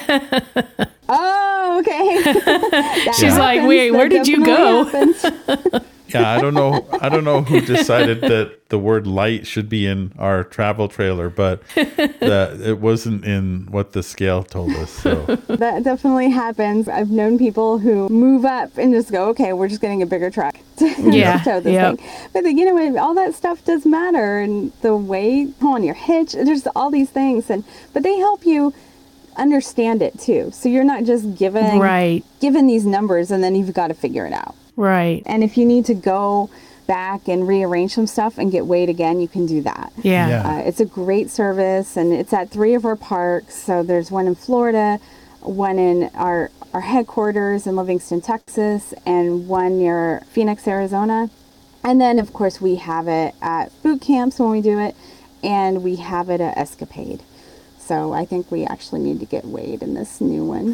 [SPEAKER 4] Oh, okay.
[SPEAKER 2] She's like, wait,
[SPEAKER 4] That
[SPEAKER 2] where did you go?
[SPEAKER 4] happens.
[SPEAKER 3] Yeah, I don't know. I don't know who decided that the word light should be in our travel trailer, but that it wasn't in what the scale told us. So
[SPEAKER 4] That definitely happens. I've known people who move up and just go, okay, we're just getting a bigger truck to
[SPEAKER 2] Yeah,
[SPEAKER 4] tow this
[SPEAKER 2] yep.
[SPEAKER 4] thing. But the, you know what? All that stuff does matter, and the weight on your hitch. There's all these things, and but they help you understand it too. So you're not just given
[SPEAKER 2] Right.
[SPEAKER 4] given these numbers and then you've got to figure it out.
[SPEAKER 2] Right.
[SPEAKER 4] And if you need to go back and rearrange some stuff and get weighed again, you can do that.
[SPEAKER 2] Yeah.
[SPEAKER 3] Yeah.
[SPEAKER 4] Uh, it's a great service, and it's at three of our parks. So there's one in Florida, one in our, our headquarters in Livingston, Texas, and one near Phoenix, Arizona. And then, of course, we have it at boot camps when we do it, and we have it at Escapade. So I think we actually need to get Wade in this new one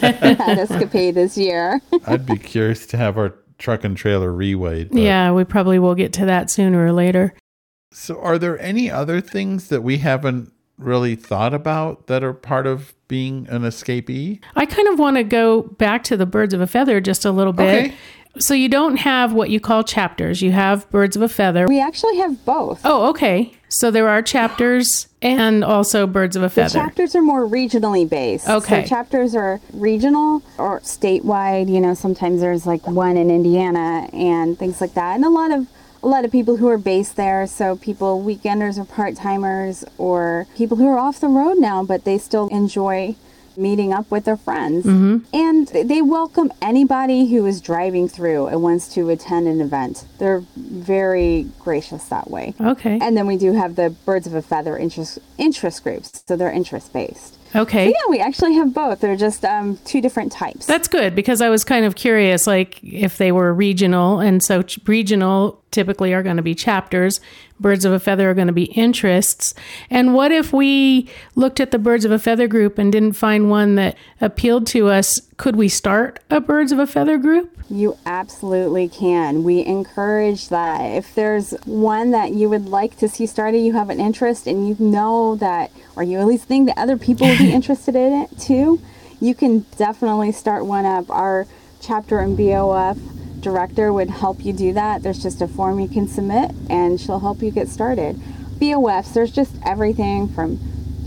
[SPEAKER 4] at Escapade this year.
[SPEAKER 3] I'd be curious to have our truck and trailer re-weighed.
[SPEAKER 2] Yeah, we probably will get to that sooner or later.
[SPEAKER 3] So are there any other things that we haven't really thought about that are part of being an escapee?
[SPEAKER 2] I kind of want to go back to the Birds of a Feather just a little bit.
[SPEAKER 3] Okay.
[SPEAKER 2] So you don't have what you call chapters. You have Birds of a Feather.
[SPEAKER 4] We actually have both.
[SPEAKER 2] Oh, okay. So there are chapters and also Birds of a
[SPEAKER 4] The
[SPEAKER 2] Feather.
[SPEAKER 4] chapters are more regionally based.
[SPEAKER 2] Okay.
[SPEAKER 4] So chapters are regional or statewide. You know, sometimes there's like one in Indiana and things like that. And a lot of a lot of people who are based there. So people, weekenders or part-timers, or people who are off the road now, but they still enjoy meeting up with their friends.
[SPEAKER 2] Mm-hmm.
[SPEAKER 4] And they welcome anybody who is driving through and wants to attend an event. They're very gracious that way.
[SPEAKER 2] Okay.
[SPEAKER 4] And then we do have the Birds of a Feather interest interest groups. So they're interest based.
[SPEAKER 2] Okay.
[SPEAKER 4] So yeah, we actually have both. They're just um, two different types.
[SPEAKER 2] That's good, because I was kind of curious, like if they were regional, and so ch- regional typically are going to be chapters. Birds of a Feather are going to be interests. And what if we looked at the Birds of a Feather group and didn't find one that appealed to us? Could we start a Birds of a Feather group?
[SPEAKER 4] You absolutely can. We encourage that. If there's one that you would like to see started, you have an interest, and you know that, or you at least think that other people would be interested in it too, you can definitely start one up. Our chapter and B O F director would help you do that. There's just a form you can submit, and she'll help you get started. B O Fs, there's just everything from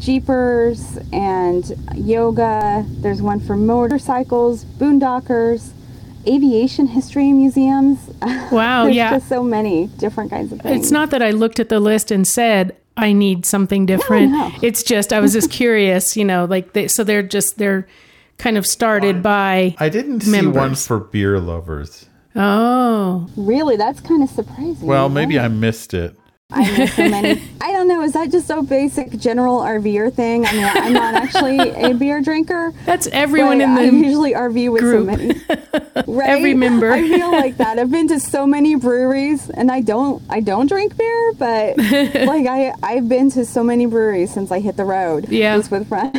[SPEAKER 4] Jeepers and yoga. There's one for motorcycles, boondockers, aviation history museums.
[SPEAKER 2] Wow,
[SPEAKER 4] There's
[SPEAKER 2] yeah.
[SPEAKER 4] just so many different kinds of things.
[SPEAKER 2] It's not that I looked at the list and said, I need something different.
[SPEAKER 4] No, no.
[SPEAKER 2] It's just, I was just curious, you know, like they, so they're just, they're kind of started by
[SPEAKER 3] I didn't see
[SPEAKER 2] members.
[SPEAKER 3] one for beer lovers.
[SPEAKER 2] Oh,
[SPEAKER 4] Really, that's kind of surprising.
[SPEAKER 3] Well,
[SPEAKER 4] isn't
[SPEAKER 3] maybe
[SPEAKER 4] it?
[SPEAKER 3] I missed it.
[SPEAKER 4] I know so many. I don't know. Is that just a basic general RVer thing? I mean, I'm not actually a beer drinker.
[SPEAKER 2] that's everyone
[SPEAKER 4] but
[SPEAKER 2] in
[SPEAKER 4] I
[SPEAKER 2] the
[SPEAKER 4] usually R V with
[SPEAKER 2] group.
[SPEAKER 4] so many. Right?
[SPEAKER 2] Every member.
[SPEAKER 4] I feel like that. I've been to so many breweries, and I don't. I don't drink beer, but like I, I've been to so many breweries since I hit the road.
[SPEAKER 2] Yeah.
[SPEAKER 4] Just with friends.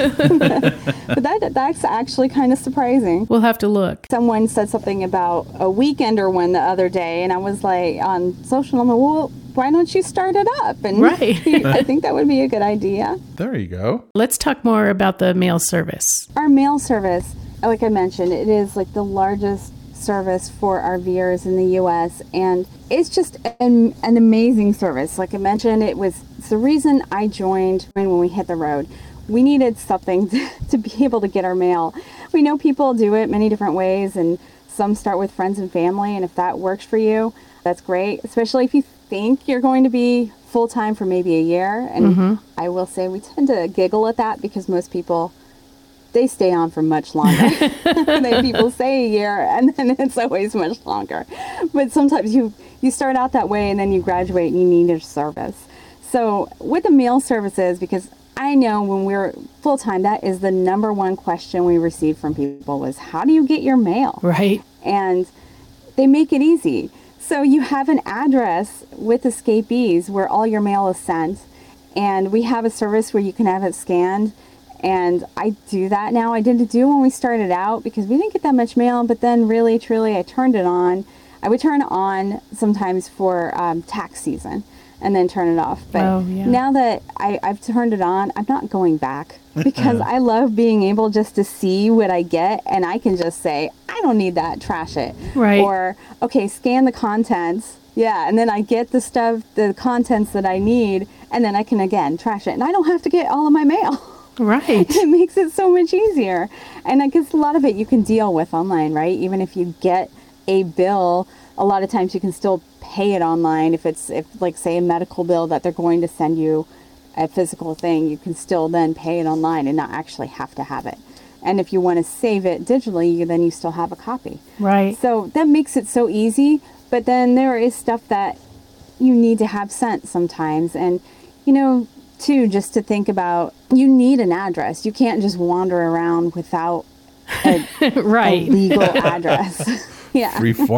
[SPEAKER 4] But that that's actually kind of surprising.
[SPEAKER 2] We'll have to look.
[SPEAKER 4] Someone said something about a weekender one the other day, and I was like on social. I'm like, well, why don't you start it up? And
[SPEAKER 2] Right.
[SPEAKER 4] I think that would be a good idea.
[SPEAKER 3] There you go.
[SPEAKER 2] Let's talk more about the mail service.
[SPEAKER 4] Our mail service, like I mentioned, it is like the largest service for RVers in the U S, and it's just an, an amazing service. Like I mentioned, it was it's the reason I joined when we hit the road. We needed something to, to be able to get our mail. We know people do it many different ways, and some start with friends and family, and if that works for you, that's great, especially if you think you're going to be full-time for maybe a year. And
[SPEAKER 2] Mm-hmm.
[SPEAKER 4] I will say we tend to giggle at that because most people, they stay on for much longer. They people say a year, and then it's always much longer. But sometimes you, you start out that way, and then you graduate and you need a service. So with the mail services, because I know when we're full-time, that is the number one question we receive from people was, how do you get your mail?
[SPEAKER 2] Right.
[SPEAKER 4] And they make it easy. So you have an address with Escapees where all your mail is sent, and we have a service where you can have it scanned. And I do that now. I didn't do when we started out because we didn't get that much mail, but then really, truly, I turned it on. I would turn it on sometimes for um, tax season and then turn it off. But
[SPEAKER 2] Oh, yeah.
[SPEAKER 4] now that I, I've turned it on, I'm not going back because I love being able just to see what I get, and I can just say, I don't need that, trash it.
[SPEAKER 2] Right.
[SPEAKER 4] Or, okay, scan the contents. Yeah, and then I get the stuff, the contents that I need, and then I can, again, trash it. And I don't have to get all of my mail.
[SPEAKER 2] Right.
[SPEAKER 4] It makes it so much easier. And I guess a lot of it you can deal with online, right? Even if you get a bill, a lot of times you can still pay it online. If it's, if like, say, a medical bill that they're going to send you a physical thing, you can still then pay it online and not actually have to have it. And if you want to save it digitally, then you still have a copy.
[SPEAKER 2] Right.
[SPEAKER 4] So that makes it so easy. But then there is stuff that you need to have sent sometimes. And, you know, too, just to think about, you need an address. You can't just wander around without a,
[SPEAKER 2] Right.
[SPEAKER 4] a legal address. Yeah.
[SPEAKER 3] Free form.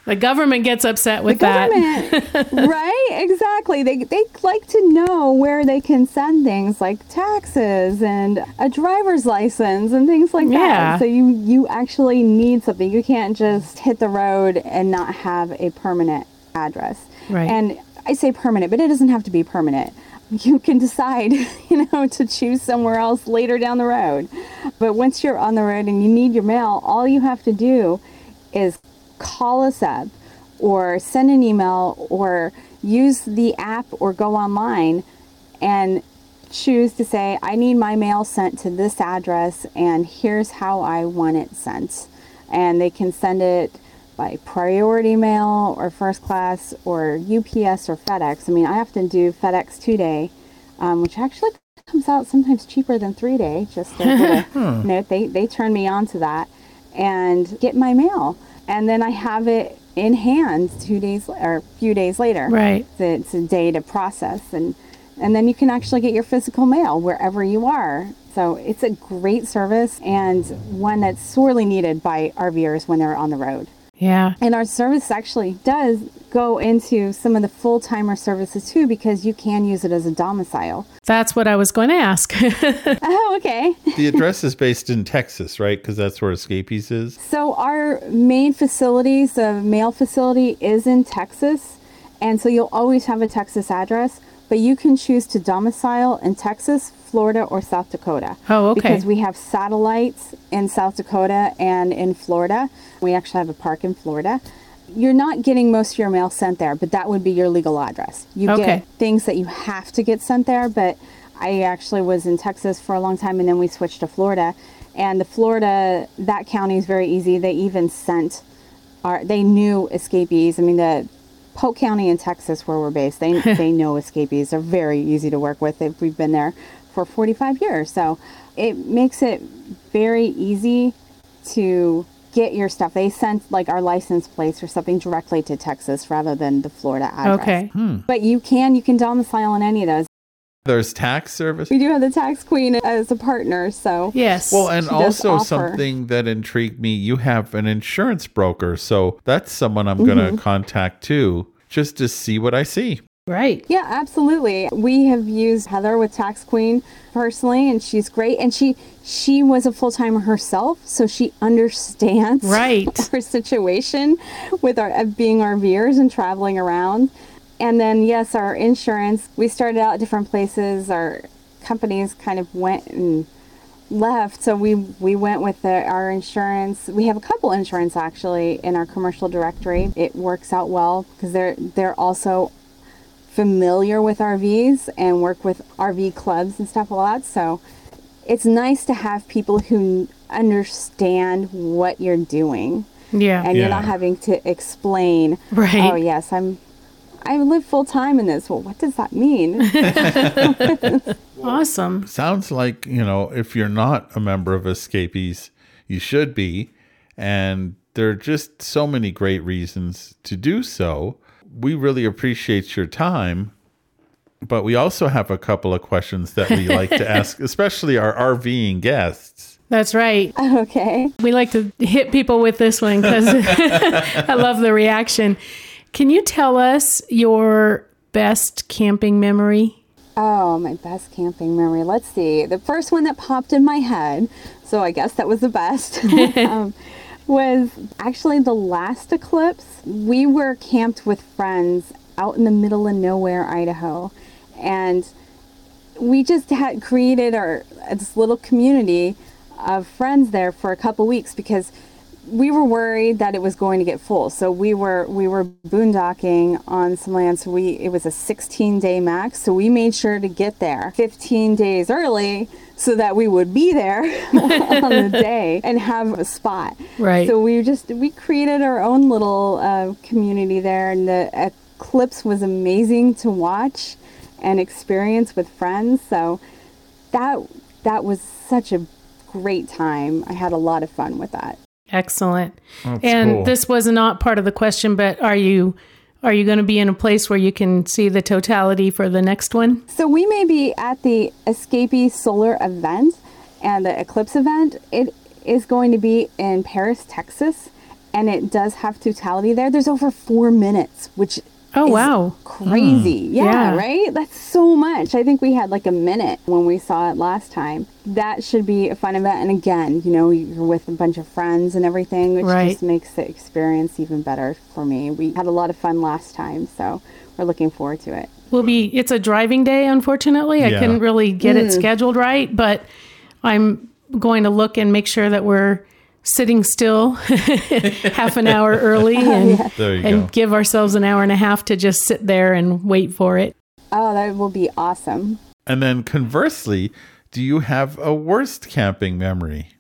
[SPEAKER 2] The government gets upset with
[SPEAKER 4] the
[SPEAKER 2] that.
[SPEAKER 4] government, right? Exactly. They they like to know where they can send things like taxes and a driver's license and things like
[SPEAKER 2] Yeah.
[SPEAKER 4] that. So you you actually need something. You can't just hit the road and not have a permanent address.
[SPEAKER 2] Right.
[SPEAKER 4] And I say permanent, but it doesn't have to be permanent. You can decide, you know, to choose somewhere else later down the road. But once you're on the road and you need your mail, all you have to do is call us up or send an email or use the app or go online and choose to say, I need my mail sent to this address and here's how I want it sent. And they can send it by priority mail or first class or U P S or FedEx. I mean, I often do FedEx two day, um, which actually comes out sometimes cheaper than three day. Just a little note, they, they turn me on to that and get my mail. And then I have it in hand two days or a few days later.
[SPEAKER 2] Right.
[SPEAKER 4] So it's a day to process, and and then you can actually get your physical mail wherever you are. So it's a great service and one that's sorely needed by RVers when they're on the road.
[SPEAKER 2] Yeah.
[SPEAKER 4] And our service actually does go into some of the full-timer services too, because you can use it as a domicile.
[SPEAKER 2] That's what I was going to ask.
[SPEAKER 4] Oh, okay.
[SPEAKER 3] The address is based in Texas, right? Because that's where Escapees is.
[SPEAKER 4] So our main facilities, the mail facility is in Texas. And so you'll always have a Texas address, but you can choose to domicile in Texas, Florida, or South Dakota.
[SPEAKER 2] Oh, okay.
[SPEAKER 4] Because we have satellites in South Dakota and in Florida. We actually have a park in Florida. You're not getting most of your mail sent there, but that would be your legal address. You
[SPEAKER 2] Okay.
[SPEAKER 4] get things that you have to get sent there, but I actually was in Texas for a long time, and then we switched to Florida. And the Florida, that county is very easy. They even sent our, they knew escapees. I mean, the Polk County in Texas, where we're based, they they know escapees. They're very easy to work with. We've been there for forty-five years. So it makes it very easy to get your stuff. They sent like our license plates or something directly to Texas rather than the Florida address.
[SPEAKER 2] Okay.
[SPEAKER 4] But you can, you can domicile on any of those.
[SPEAKER 3] There's tax service.
[SPEAKER 4] We do have the tax queen as a partner, so.
[SPEAKER 2] Yes.
[SPEAKER 3] Well, and
[SPEAKER 4] She does
[SPEAKER 3] also
[SPEAKER 4] offer-
[SPEAKER 3] something that intrigued me, you have an insurance broker. So that's someone I'm going to contact too, just to see what I see.
[SPEAKER 2] right.
[SPEAKER 4] Yeah, absolutely. We have used Heather with Tax Queen personally, and she's great. And she she was a full-timer herself, so she understands
[SPEAKER 2] Right.
[SPEAKER 4] our situation with our of being RVers and traveling around. And then, yes, our insurance, we started out at different places. Our companies kind of went and left, so we we went with the, our insurance. We have a couple insurance actually in our commercial directory. It works out well because they're they're also familiar with R Vs and work with R V clubs and stuff a lot. So it's nice to have people who understand what you're doing,
[SPEAKER 2] Yeah.
[SPEAKER 4] and you're
[SPEAKER 3] Yeah.
[SPEAKER 4] not having to explain.
[SPEAKER 2] Right.
[SPEAKER 4] Oh yes, I'm. I live full time in this. Well, what does that mean?
[SPEAKER 2] Awesome.
[SPEAKER 3] Sounds like, you know, if you're not a member of Escapees, you should be. And there are just so many great reasons to do so. We really appreciate your time. But we also have a couple of questions that we like to ask, especially our RVing guests.
[SPEAKER 2] That's right.
[SPEAKER 4] Okay.
[SPEAKER 2] We like to hit people with this one because I love the reaction. Can you tell us your best camping memory?
[SPEAKER 4] Oh, my best camping memory. Let's see. The first one that popped in my head, so I guess that was the best, um, was actually the last eclipse. We were camped with friends out in the middle of nowhere, Idaho. And we just had created our this little community of friends there for a couple weeks because we were worried that it was going to get full. So we were we were boondocking on some land. So we it was a sixteen day max. So we made sure to get there fifteen days early so that we would be there on the day and have a spot.
[SPEAKER 2] Right.
[SPEAKER 4] So we just we created our own little uh, community there, and the eclipse was amazing to watch and experience with friends. So that that was such a great time. I had a lot of fun with that.
[SPEAKER 2] Excellent.
[SPEAKER 3] That's
[SPEAKER 2] and
[SPEAKER 3] cool.
[SPEAKER 2] this was not part of the question, but are you are you going to be in a place where you can see the totality for the next one?
[SPEAKER 4] So we may be at the Escapee Solar event and the Eclipse event. It is going to be in Paris, Texas. and it does have totality there. There's over four minutes, which
[SPEAKER 2] Oh,
[SPEAKER 4] is
[SPEAKER 2] wow.
[SPEAKER 4] crazy. Mm. Yeah,
[SPEAKER 2] Yeah.
[SPEAKER 4] right? That's so much. I think we had like a minute when we saw it last time. That should be a fun event. And again, you know, you're with a bunch of friends and everything, which
[SPEAKER 2] Right.
[SPEAKER 4] just makes the experience even better for me. We had a lot of fun last time, so we're looking forward to it.
[SPEAKER 2] Will be, it's a driving day, unfortunately. I
[SPEAKER 3] Yeah.
[SPEAKER 2] couldn't really get
[SPEAKER 4] Mm.
[SPEAKER 2] it scheduled right, but I'm going to look and make sure that we're sitting still half an hour early and,
[SPEAKER 3] There you
[SPEAKER 2] and
[SPEAKER 3] go.
[SPEAKER 2] give ourselves an hour and a half to just sit there and wait for it.
[SPEAKER 4] Oh, that will be awesome.
[SPEAKER 3] And then conversely, do you have a worst camping memory?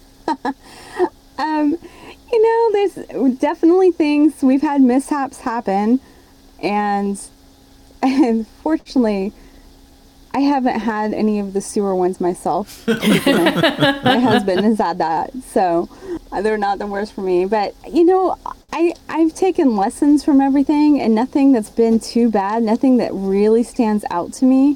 [SPEAKER 4] Um, you know, there's definitely things, we've had mishaps happen, and, and fortunately, I haven't had any of the sewer ones myself. my, my husband has had that, so they're not the worst for me. But, you know, I, I've taken lessons from everything, and nothing that's been too bad, nothing that really stands out to me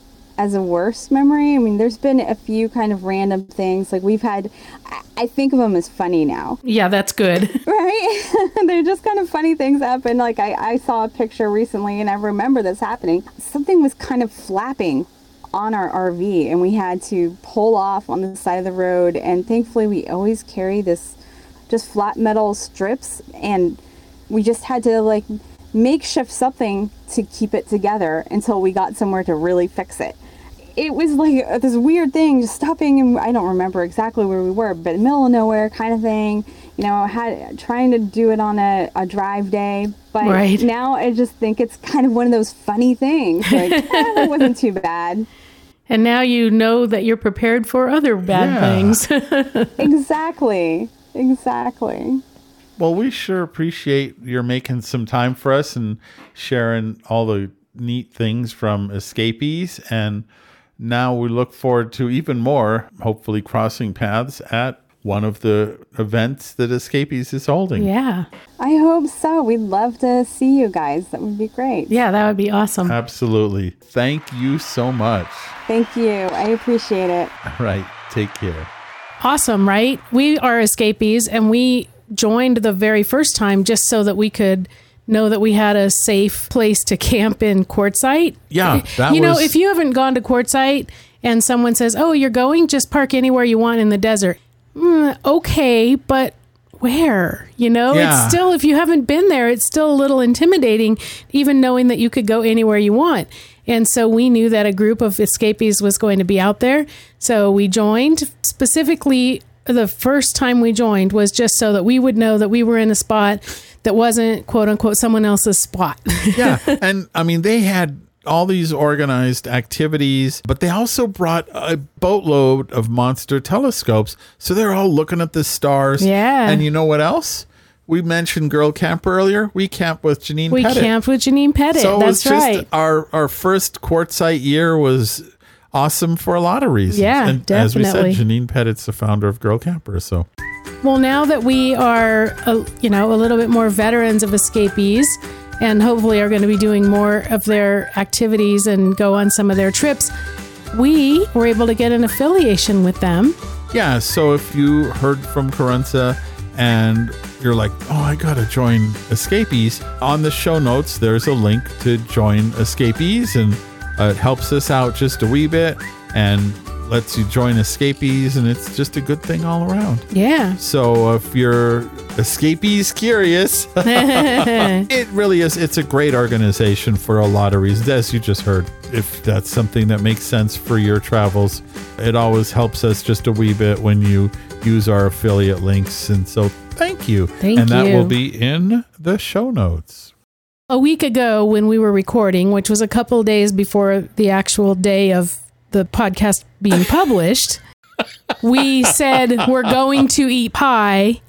[SPEAKER 4] as a worst memory. I mean, there's been a few kind of random things. Like we've had, I, I think of them as funny now.
[SPEAKER 2] Yeah, that's good.
[SPEAKER 4] Right? They're just kind of funny things happen. Like I, I saw a picture recently and I remember this happening. Something was kind of flapping on our R V and we had to pull off on the side of the road. And thankfully we always carry this just flat metal strips and we just had to like makeshift something to keep it together until we got somewhere to really fix it. It was like this weird thing, just stopping, and I don't remember exactly where we were, but middle of nowhere kind of thing. You know, had trying to do it on a, a drive day, but
[SPEAKER 2] Right.
[SPEAKER 4] now I just think it's kind of one of those funny things. Like, eh, it wasn't too bad.
[SPEAKER 2] And now you know that you're prepared for other bad
[SPEAKER 3] Yeah.
[SPEAKER 2] things.
[SPEAKER 4] Exactly, exactly.
[SPEAKER 3] Well, we sure appreciate your making some time for us and sharing all the neat things from Escapees. And now we look forward to even more, hopefully crossing paths at one of the events that Escapees is holding.
[SPEAKER 2] Yeah.
[SPEAKER 4] I hope so. We'd love to see you guys. That would be great.
[SPEAKER 2] Yeah, that would be awesome.
[SPEAKER 3] Absolutely. Thank you so much.
[SPEAKER 4] Thank you. I appreciate it.
[SPEAKER 3] All right. Take care.
[SPEAKER 2] Awesome, right? We are Escapees and we joined the very first time just so that we could know that we had a safe place to camp in Quartzsite.
[SPEAKER 3] Yeah, that
[SPEAKER 2] you know,
[SPEAKER 3] was-
[SPEAKER 2] if you haven't gone to Quartzsite and someone says, "Oh, you're going, just park anywhere you want in the desert." Mm, okay, but where? You know,
[SPEAKER 3] Yeah.
[SPEAKER 2] it's still, if you haven't been there, it's still a little intimidating, even knowing that you could go anywhere you want. And so we knew that a group of escapees was going to be out there. So we joined. Specifically, the first time we joined was just so that we would know that we were in a spot that wasn't, quote unquote, someone else's spot.
[SPEAKER 3] Yeah. And I mean, they had all these organized activities, but they also brought a boatload of monster telescopes. So they're all looking at the stars.
[SPEAKER 2] Yeah.
[SPEAKER 3] And you know what else? We mentioned Girl Camp earlier. We camped with Janine
[SPEAKER 2] We
[SPEAKER 3] Pettit.
[SPEAKER 2] camped with Janine Pettit.
[SPEAKER 3] So it was
[SPEAKER 2] That's
[SPEAKER 3] just
[SPEAKER 2] right.
[SPEAKER 3] our, our first Quartzsite year was awesome for a lot of reasons.
[SPEAKER 2] Yeah,
[SPEAKER 3] and as we said,
[SPEAKER 2] definitely.
[SPEAKER 3] Janine Pettit's the founder of Girl Camper. So
[SPEAKER 2] Well, now that we are, uh, you know, a little bit more veterans of escapees and hopefully are going to be doing more of their activities and go on some of their trips, we were able to get an affiliation with them.
[SPEAKER 3] yeah, so if you heard from Carranza and you're like, oh, I got to join Escapees, on the show notes, there's a link to join Escapees, and uh, it helps us out just a wee bit and lets you join Escapees, and it's just a good thing all around.
[SPEAKER 2] Yeah.
[SPEAKER 3] So if you're Escapees curious, it really is. It's a great organization for a lot of reasons, as you just heard. If that's something that makes sense for your travels, it always helps us just a wee bit when you use our affiliate links. And so thank you.
[SPEAKER 2] Thank
[SPEAKER 3] and that
[SPEAKER 2] you.
[SPEAKER 3] will be in the show notes.
[SPEAKER 2] A week ago when we were recording, which was a couple of days before the actual day of the podcast being published, we said we're going to eat pie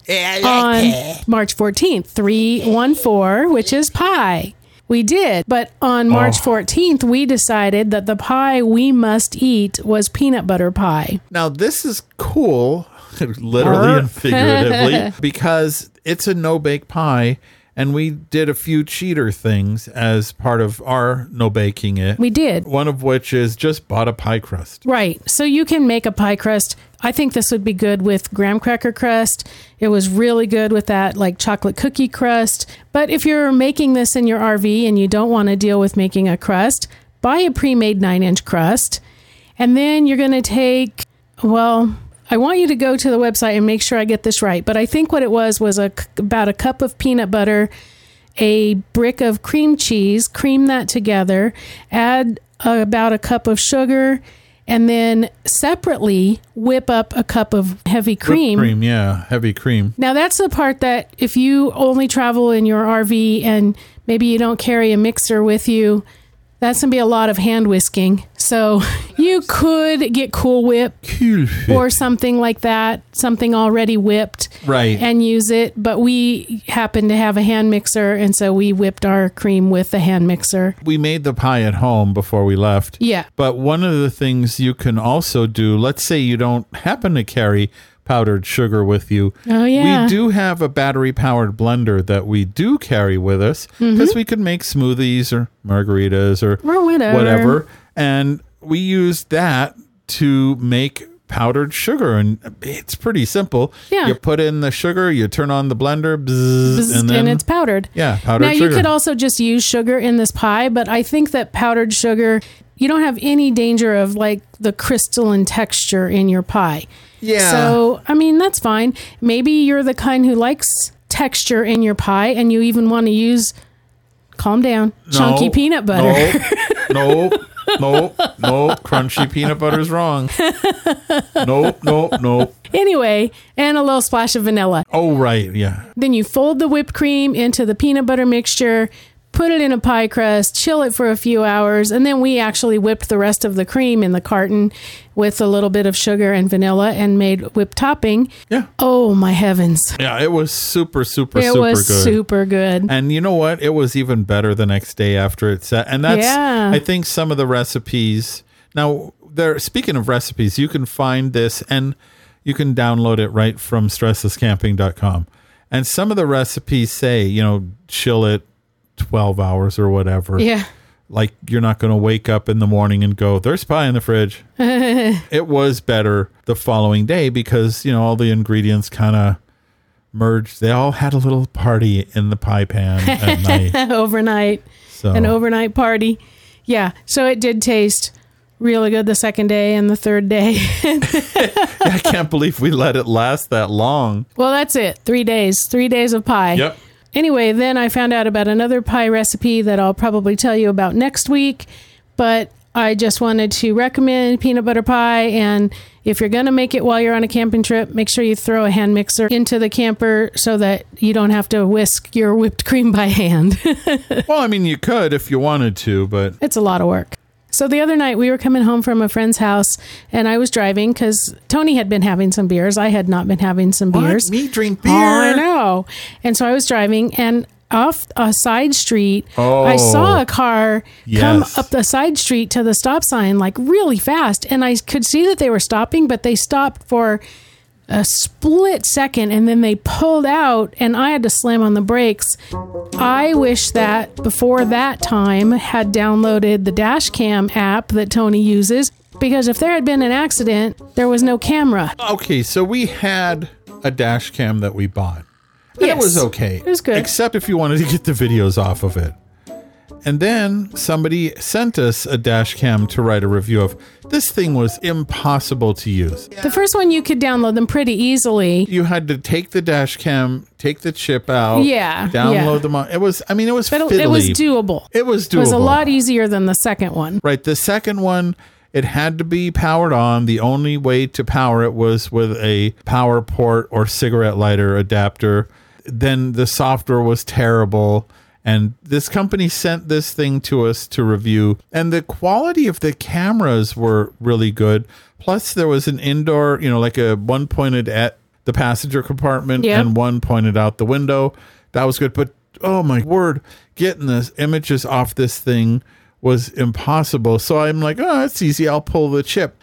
[SPEAKER 2] on March fourteenth, three one four, which is pie. We did. But on March
[SPEAKER 3] Oh.
[SPEAKER 2] fourteenth, we decided that the pie we must eat was peanut butter pie.
[SPEAKER 3] Now, this is cool, literally and figuratively, because it's a no-bake pie. And we did a few cheater things as part of our no baking it.
[SPEAKER 2] We did.
[SPEAKER 3] One of which is just bought a pie crust.
[SPEAKER 2] Right. So you can make a pie crust. I think this would be good with graham cracker crust. It was really good with that like chocolate cookie crust. But if you're making this in your R V and you don't want to deal with making a crust, buy a pre-made nine inch crust. And then you're going to take, well, I want you to go to the website and make sure I get this right. But I think what it was was a, about a cup of peanut butter, a brick of cream cheese, cream that together, add uh, about a cup of sugar, and then separately whip up a cup of heavy cream.
[SPEAKER 3] Whipped cream, yeah, heavy cream.
[SPEAKER 2] Now, that's the part that if you only travel in your R V and maybe you don't carry a mixer with you, that's going to be a lot of hand whisking. So you could get Cool Whip
[SPEAKER 3] Cool
[SPEAKER 2] or something like that, something already whipped,
[SPEAKER 3] right,
[SPEAKER 2] and use it. But we happen to have a hand mixer, and so we whipped our cream with the hand mixer.
[SPEAKER 3] We made the pie at home before we left.
[SPEAKER 2] Yeah.
[SPEAKER 3] But one of the things you can also do, let's say you don't happen to carry powdered sugar with you.
[SPEAKER 2] Oh, yeah.
[SPEAKER 3] We do have a battery-powered blender that we do carry with us because mm-hmm. we can make smoothies or margaritas or,
[SPEAKER 2] or whatever.
[SPEAKER 3] whatever. And we use that to make powdered sugar, and it's pretty simple.
[SPEAKER 2] Yeah.
[SPEAKER 3] You put in the sugar, you turn on the blender, bzz,
[SPEAKER 2] Bzz,
[SPEAKER 3] and, then,
[SPEAKER 2] and it's powdered.
[SPEAKER 3] Yeah, powdered
[SPEAKER 2] now,
[SPEAKER 3] sugar.
[SPEAKER 2] Now, you could also just use sugar in this pie, but I think that powdered sugar, you don't have any danger of like the crystalline texture in your pie.
[SPEAKER 3] Yeah.
[SPEAKER 2] So, I mean, that's fine. Maybe you're the kind who likes texture in your pie and you even want to use, calm down,
[SPEAKER 3] no,
[SPEAKER 2] chunky peanut butter.
[SPEAKER 3] No, no, no, no. Crunchy peanut butter's wrong. No, no, no.
[SPEAKER 2] Anyway, and a little splash of vanilla.
[SPEAKER 3] Oh, right. Yeah.
[SPEAKER 2] Then you fold the whipped cream into the peanut butter mixture, put it in a pie crust, chill it for a few hours, and then we actually whipped the rest of the cream in the carton with a little bit of sugar and vanilla and made whipped topping.
[SPEAKER 3] Yeah.
[SPEAKER 2] Oh, my heavens.
[SPEAKER 3] Yeah, it was super, super,
[SPEAKER 2] it
[SPEAKER 3] super good.
[SPEAKER 2] It was super good.
[SPEAKER 3] And you know what? It was even better the next day after it set. And that's,
[SPEAKER 2] yeah.
[SPEAKER 3] I think, some of the recipes. Now, there. Speaking of recipes, you can find this and you can download it right from stressless camping dot com. And some of the recipes say, you know, chill it twelve hours or whatever.
[SPEAKER 2] Yeah.
[SPEAKER 3] Like you're not going to wake up in the morning and go, there's pie in the fridge. It was better the following day because, you know, all the ingredients kind of merged. They all had a little party in the pie pan at night.
[SPEAKER 2] Overnight.
[SPEAKER 3] So.
[SPEAKER 2] An overnight party. Yeah. So it did taste really good the second day and the third day.
[SPEAKER 3] I can't believe we let it last that long.
[SPEAKER 2] Well, that's it. Three days. Three days of pie.
[SPEAKER 3] Yep.
[SPEAKER 2] Anyway, then I found out about another pie recipe that I'll probably tell you about next week, but I just wanted to recommend peanut butter pie, and if you're going to make it while you're on a camping trip, make sure you throw a hand mixer into the camper so that you don't have to whisk your whipped cream by hand.
[SPEAKER 3] Well, I mean, you could if you wanted to, but
[SPEAKER 2] it's a lot of work. So the other night we were coming home from a friend's house and I was driving because Tony had been having some beers. I had not been having some beers.
[SPEAKER 3] What? Me drink beer?
[SPEAKER 2] Oh, I know. And so I was driving and off a side street,
[SPEAKER 3] oh,
[SPEAKER 2] I saw a car
[SPEAKER 3] yes.
[SPEAKER 2] come up the side street to the stop sign like really fast. And I could see that they were stopping, but they stopped for a split second and then they pulled out and I had to slam on the brakes. I wish that before that time had downloaded the dash cam app that Tony uses, because if there had been an accident, there was no camera.
[SPEAKER 3] Okay, so we had a dash cam that we bought. And
[SPEAKER 2] yes,
[SPEAKER 3] it was okay.
[SPEAKER 2] It was good.
[SPEAKER 3] Except if you wanted to get the videos off of it. And then somebody sent us a dash cam to write a review of. This thing was impossible to use.
[SPEAKER 2] The first one, you could download them pretty easily.
[SPEAKER 3] You had to take the dash cam, take the chip out,
[SPEAKER 2] yeah,
[SPEAKER 3] download
[SPEAKER 2] yeah.
[SPEAKER 3] them on. It was, I mean, it was
[SPEAKER 2] but
[SPEAKER 3] fiddly.
[SPEAKER 2] It was doable.
[SPEAKER 3] It was doable.
[SPEAKER 2] It was a lot easier than the second one.
[SPEAKER 3] Right. The second one, it had to be powered on. The only way to power it was with a power port or cigarette lighter adapter. Then the software was terrible. And this company sent this thing to us to review. And the quality of the cameras were really good. Plus, there was an indoor, you know, like a one pointed at the passenger compartment
[SPEAKER 2] yep.
[SPEAKER 3] and one pointed out the window. That was good. But, oh, my word, getting the images off this thing was impossible. So I'm like, oh, it's easy. I'll pull the chip.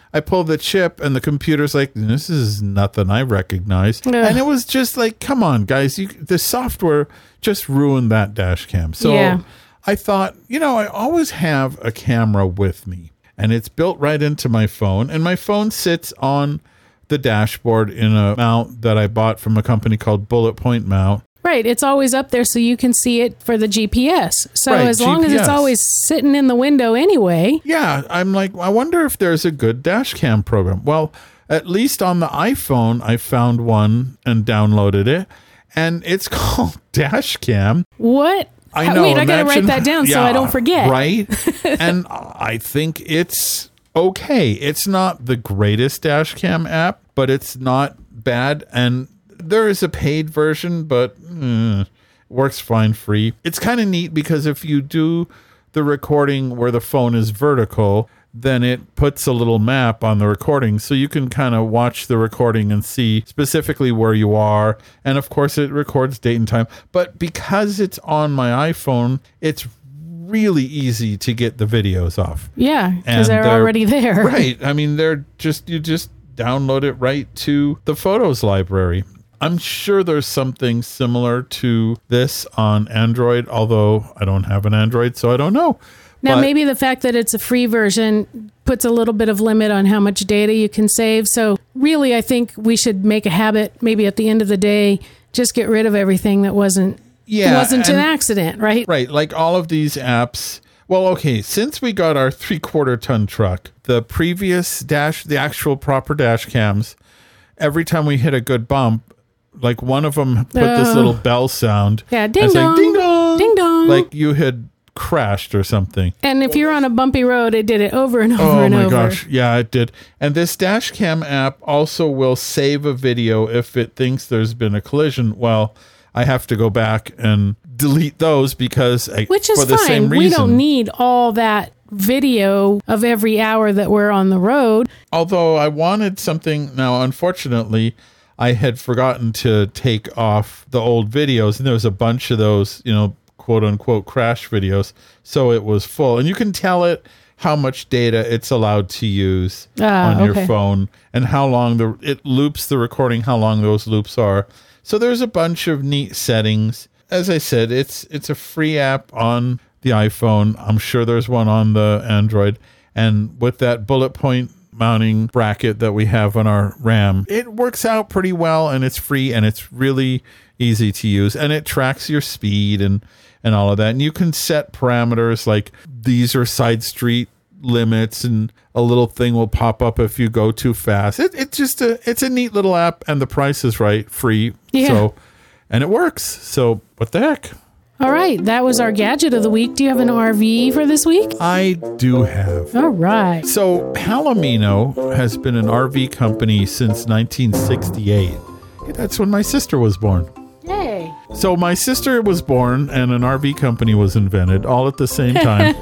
[SPEAKER 3] I pull the chip and the computer's like, this is nothing I recognize. Ugh. And it was just like, come on, guys, you, the software just ruined that dash cam. So yeah. I thought, you know, I always have a camera with me, and it's built right into my phone, and my phone sits on the dashboard in a mount that I bought from a company called Bullet Point Mount.
[SPEAKER 2] Right. It's always up there so you can see it for the G P S. So right, as long G P S. As it's always sitting in the window anyway.
[SPEAKER 3] Yeah. I'm like, I wonder if there's a good dash cam program. Well, at least on the iPhone, I found one and downloaded it, and it's called Dash Cam.
[SPEAKER 2] What?
[SPEAKER 3] I know.
[SPEAKER 2] Wait, I got to write that down yeah, so I don't forget.
[SPEAKER 3] Right. And I think it's okay. It's not the greatest dash cam app, but it's not bad. And there is a paid version, but mm, works fine free. It's kind of neat because if you do the recording where the phone is vertical, then it puts a little map on the recording so you can kind of watch the recording and see specifically where you are. And of course, it records date and time. But because it's on my iPhone, it's really easy to get the videos off.
[SPEAKER 2] Yeah, because they're, they're already there.
[SPEAKER 3] Right. I mean, they're just, you just download it right to the photos library. I'm sure there's something similar to this on Android, although I don't have an Android, so I don't know.
[SPEAKER 2] Now,
[SPEAKER 3] but
[SPEAKER 2] maybe the fact that it's a free version puts a little bit of limit on how much data you can save. So really, I think we should make a habit, maybe at the end of the day, just get rid of everything that wasn't yeah, wasn't an accident, right?
[SPEAKER 3] Right. Like all of these apps. Well, okay, since we got our three-quarter ton truck, the previous dash, the actual proper dash cams, every time we hit a good bump, like one of them put uh, this little bell sound.
[SPEAKER 2] Yeah, ding dong,
[SPEAKER 3] ding dong,
[SPEAKER 2] ding dong.
[SPEAKER 3] Like you had crashed or something.
[SPEAKER 2] And if you're on a bumpy road, it did it over and over oh and over. Oh my gosh,
[SPEAKER 3] yeah, it did. And this dash cam app also will save a video if it thinks there's been a collision. Well, I have to go back and delete those because I,
[SPEAKER 2] Which is
[SPEAKER 3] for the
[SPEAKER 2] fine.
[SPEAKER 3] same reason.
[SPEAKER 2] We don't need all that video of every hour that we're on the road.
[SPEAKER 3] Although I wanted something, now unfortunately, I had forgotten to take off the old videos, and there was a bunch of those, you know, quote unquote crash videos. So it was full, and you can tell it how much data it's allowed to use ah, on your okay. phone and how long the it loops the recording, how long those loops are. So there's a bunch of neat settings. As I said, it's it's a free app on the iPhone. I'm sure there's one on the Android. And with that bullet point mounting bracket that we have on our RAM, it works out pretty well, and it's free, and it's really easy to use, and it tracks your speed and and all of that. And you can set parameters like these are side street limits, and a little thing will pop up if you go too fast. It, it's just a it's a neat little app, and the price is right, free.
[SPEAKER 2] Yeah.
[SPEAKER 3] So, and it works. So what the heck?
[SPEAKER 2] All right, that was our gadget of the week. Do you have an R V for this week?
[SPEAKER 3] I do have.
[SPEAKER 2] All right.
[SPEAKER 3] So Palomino has been an R V company since nineteen sixty-eight. That's when my sister was born.
[SPEAKER 2] Yay.
[SPEAKER 3] So my sister was born and an R V company was invented all at the same time.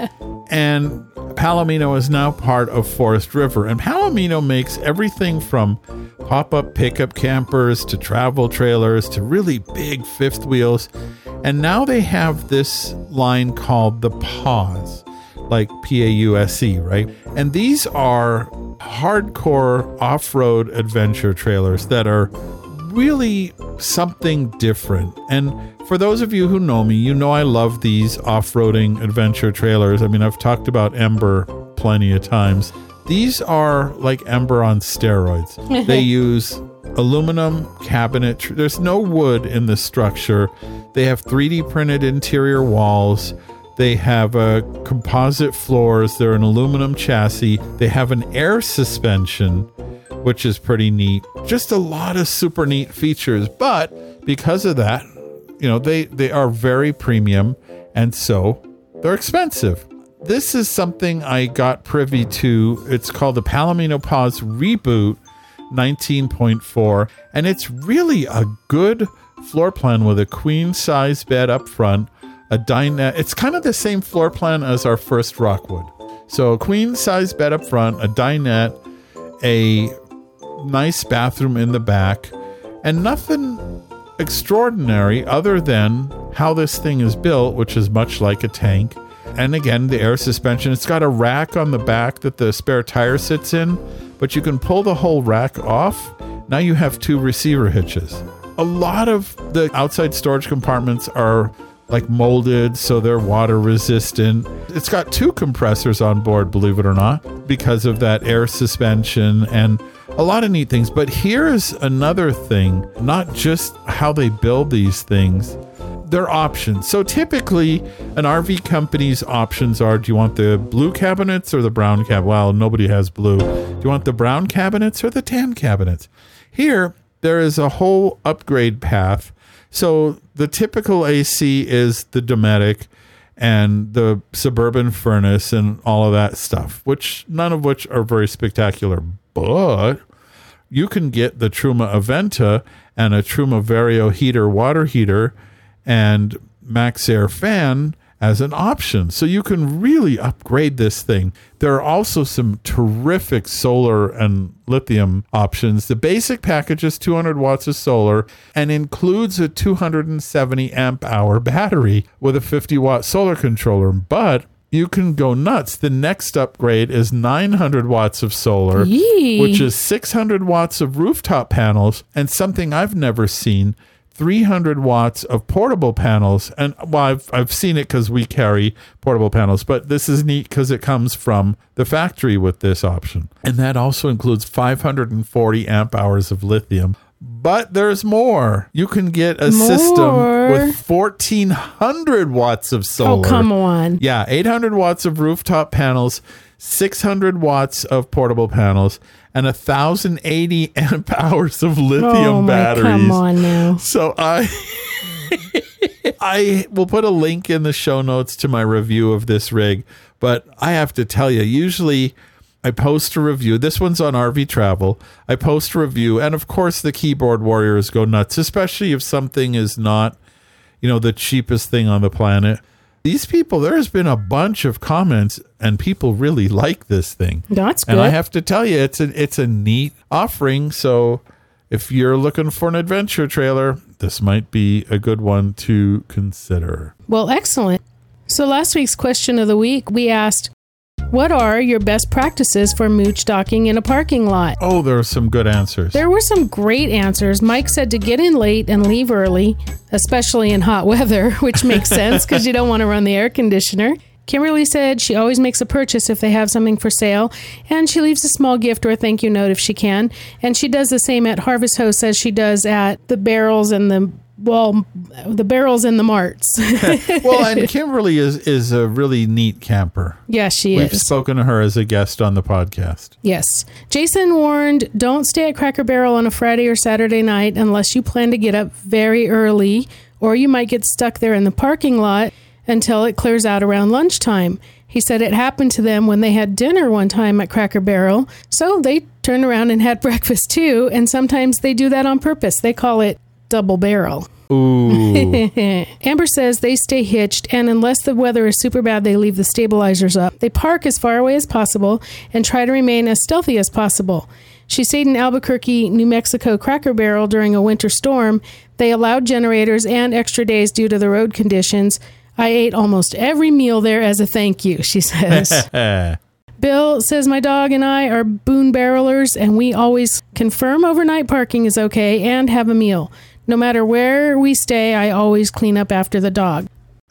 [SPEAKER 3] And Palomino is now part of Forest River. And Palomino makes everything from pop-up pickup campers to travel trailers to really big fifth wheels. And now they have this line called the Paws, like P A U S E, right? And these are hardcore off-road adventure trailers that are really something different. And for those of you who know me, you know I love these off-roading adventure trailers. I mean, I've talked about Ember plenty of times. These are like Ember on steroids. They use aluminum cabinet. Tr- There's no wood in the structure. They have three D printed interior walls. They have uh, composite floors. They're an aluminum chassis. They have an air suspension, which is pretty neat. Just a lot of super neat features. But because of that, you know, they, they are very premium, and so they're expensive. This is something I got privy to. It's called the Palomino Paws Reboot nineteen point four, and it's really a good floor plan with a queen size bed up front, a dinette. It's kind of the same floor plan as our first Rockwood. So a queen size bed up front, a dinette, a nice bathroom in the back, and nothing extraordinary other than how this thing is built, which is much like a tank. And again, the air suspension, it's got a rack on the back that the spare tire sits in, but you can pull the whole rack off. Now you have two receiver hitches. A lot of the outside storage compartments are like molded, so they're water resistant. It's got two compressors on board, believe it or not, because of that air suspension and a lot of neat things. But here's another thing, not just how they build these things, their options. So typically an R V company's options are, do you want the blue cabinets or the brown cabinet? Well, nobody has blue. Do you want the brown cabinets or the tan cabinets? Here, there is a whole upgrade path. So the typical A C is the Dometic and the Suburban furnace and all of that stuff, which none of which are very spectacular. But you can get the Truma Aventa and a Truma Vario heater, water heater, and Max Air fan as an option. So you can really upgrade this thing. There are also some terrific solar and lithium options. The basic package is two hundred watts of solar and includes a two hundred seventy amp hour battery with a fifty watt solar controller. But you can go nuts. The next upgrade is nine hundred watts of solar,
[SPEAKER 2] Yee.
[SPEAKER 3] which is six hundred watts of rooftop panels, and something I've never seen, three hundred watts of portable panels. And well, I've, I've seen it because we carry portable panels, but this is neat because it comes from the factory with this option. And that also includes five hundred forty amp hours of lithium. But there's more. You can get a
[SPEAKER 2] More.
[SPEAKER 3] system with fourteen hundred watts of solar.
[SPEAKER 2] Oh, come on.
[SPEAKER 3] Yeah, eight hundred watts of rooftop panels, six hundred watts of portable panels, and one thousand eighty amp hours of lithium
[SPEAKER 2] oh, my,
[SPEAKER 3] batteries.
[SPEAKER 2] Come on now.
[SPEAKER 3] So I I will put a link in the show notes to my review of this rig, but I have to tell you, usually I post a review. This one's on R V Travel. I post a review, and of course the keyboard warriors go nuts, especially if something is not, you know, the cheapest thing on the planet. These people, there's been a bunch of comments, and people really like this thing.
[SPEAKER 2] That's good.
[SPEAKER 3] And I have to tell you, it's a, it's a neat offering. So if you're looking for an adventure trailer, this might be a good one to consider.
[SPEAKER 2] Well, excellent. So last week's question of the week, we asked, what are your best practices for mooch docking in a parking lot?
[SPEAKER 3] Oh, there are some good answers.
[SPEAKER 2] There were some great answers. Mike said to get in late and leave early, especially in hot weather, which makes sense because you don't want to run the air conditioner. Kimberly said she always makes a purchase if they have something for sale, and she leaves a small gift or a thank you note if she can. And she does the same at Harvest Host as she does at the barrels and the well, the barrels and the marts.
[SPEAKER 3] Well, and Kimberly is is a really neat camper.
[SPEAKER 2] Yes, she
[SPEAKER 3] We've
[SPEAKER 2] is.
[SPEAKER 3] spoken to her as a guest on the podcast.
[SPEAKER 2] Yes. Jason warned, don't stay at Cracker Barrel on a Friday or Saturday night unless you plan to get up very early, or you might get stuck there in the parking lot until it clears out around lunchtime. He said it happened to them when they had dinner one time at Cracker Barrel, so they turned around and had breakfast too, and sometimes they do that on purpose. They call it double barrel.
[SPEAKER 3] Ooh.
[SPEAKER 2] Amber says they stay hitched, and unless the weather is super bad, they leave the stabilizers up. They park as far away as possible and try to remain as stealthy as possible. She stayed in Albuquerque, New Mexico Cracker Barrel during a winter storm. They allowed generators and extra days due to the road conditions. I ate almost every meal there as a thank you, she says. Bill says, my dog and I are Boone barrelers, and we always confirm overnight parking is okay and have a meal. No matter where we stay, I always clean up after the dog.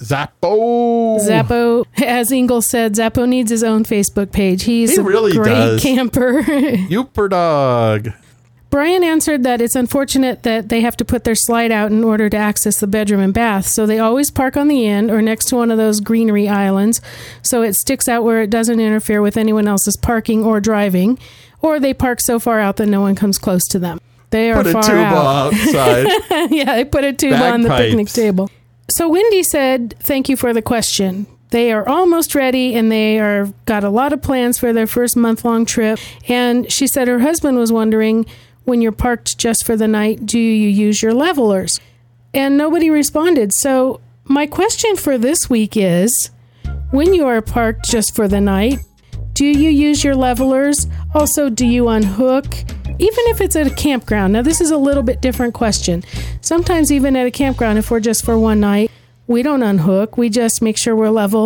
[SPEAKER 3] Zappo.
[SPEAKER 2] Zappo, as Ingalls said, Zappo needs his own Facebook page. He's
[SPEAKER 3] He really
[SPEAKER 2] a great
[SPEAKER 3] does.
[SPEAKER 2] camper.
[SPEAKER 3] Youper dog.
[SPEAKER 2] Brian answered that it's unfortunate that they have to put their slide out in order to access the bedroom and bath, so they always park on the end or next to one of those greenery islands so it sticks out where it doesn't interfere with anyone else's parking or driving, or they park so far out that no one comes close to them. They are
[SPEAKER 3] Put a
[SPEAKER 2] far
[SPEAKER 3] tuba
[SPEAKER 2] out.
[SPEAKER 3] outside.
[SPEAKER 2] Yeah, they put a tuba on the
[SPEAKER 3] Bagpipes.
[SPEAKER 2] picnic table. So Wendy said, thank you for the question. They are almost ready, and they are got a lot of plans for their first month-long trip. And she said her husband was wondering, when you're parked just for the night, do you use your levelers? And nobody responded. So my question for this week is, when you are parked just for the night, do you use your levelers? Also, do you unhook? Even if it's at a campground. Now, this is a little bit different question. Sometimes even at a campground, if we're just for one night, we don't unhook. We just make sure we're level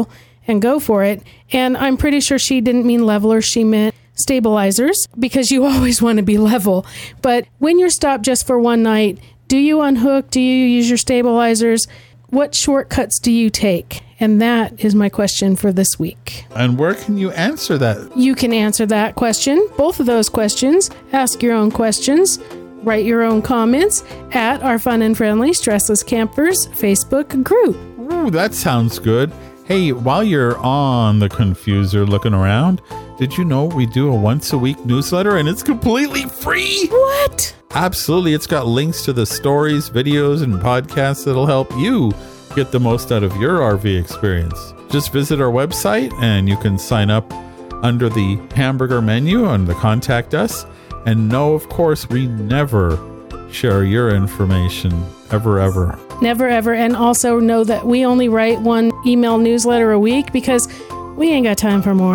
[SPEAKER 2] and go for it. And I'm pretty sure she didn't mean levelers, she meant stabilizers, because you always want to be level. But when you're stopped just for one night, do you unhook? Do you use your stabilizers? What shortcuts do you take? And that is my question for this week.
[SPEAKER 3] And where can you answer that?
[SPEAKER 2] You can answer that question, both of those questions, ask your own questions, write your own comments at our Fun and Friendly Stressless Campers Facebook group.
[SPEAKER 3] Ooh, that sounds good. Hey, while you're on the Confuser looking around, did you know we do a once a week newsletter and it's completely free?
[SPEAKER 2] What?
[SPEAKER 3] Absolutely. It's got links to the stories, videos, and podcasts that'll help you get the most out of your R V experience. Just visit our website and you can sign up under the hamburger menu on the Contact Us. And no, of course, we never share your information ever, ever.
[SPEAKER 2] Never, ever. And also know that we only write one email newsletter a week because we ain't got time for more.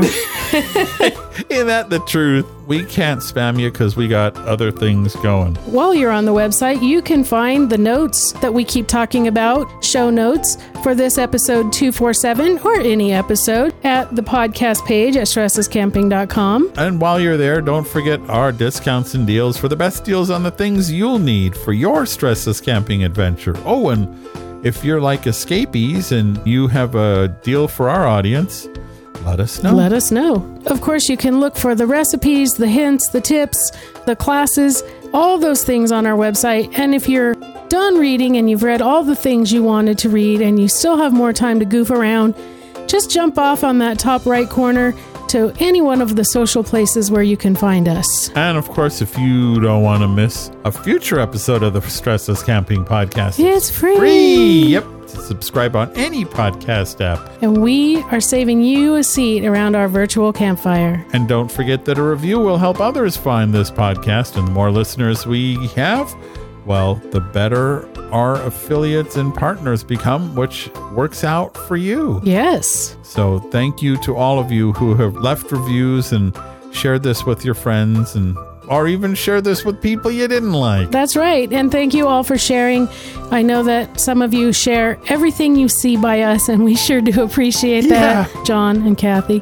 [SPEAKER 3] Isn't that the truth? We can't spam you because we got other things going.
[SPEAKER 2] While you're on the website, you can find the notes that we keep talking about, show notes for this episode two forty-seven or any episode at the podcast page at stressless camping dot com.
[SPEAKER 3] And while you're there, don't forget our discounts and deals for the best deals on the things you'll need for your stressless camping adventure. Oh, and if you're like escapees and you have a deal for our audience, let us know.
[SPEAKER 2] Let us know. Of course, you can look for the recipes, the hints, the tips, the classes, all those things on our website. And if you're done reading and you've read all the things you wanted to read and you still have more time to goof around, just jump off on that top right corner to any one of the social places where you can find us.
[SPEAKER 3] And of course, if you don't want to miss a future episode of the Stressless Camping Podcast,
[SPEAKER 2] it's free.
[SPEAKER 3] Free. Yep. Subscribe on any podcast app.
[SPEAKER 2] And we are saving you a seat around our virtual campfire.
[SPEAKER 3] And don't forget that a review will help others find this podcast. And the more listeners we have, well, the better our affiliates and partners become, which works out for you.
[SPEAKER 2] Yes.
[SPEAKER 3] So thank you to all of you who have left reviews and shared this with your friends and or even share this with people you didn't like.
[SPEAKER 2] That's right. And thank you all for sharing. I know that some of you share everything you see by us, and we sure do appreciate that, yeah. John and Kathy.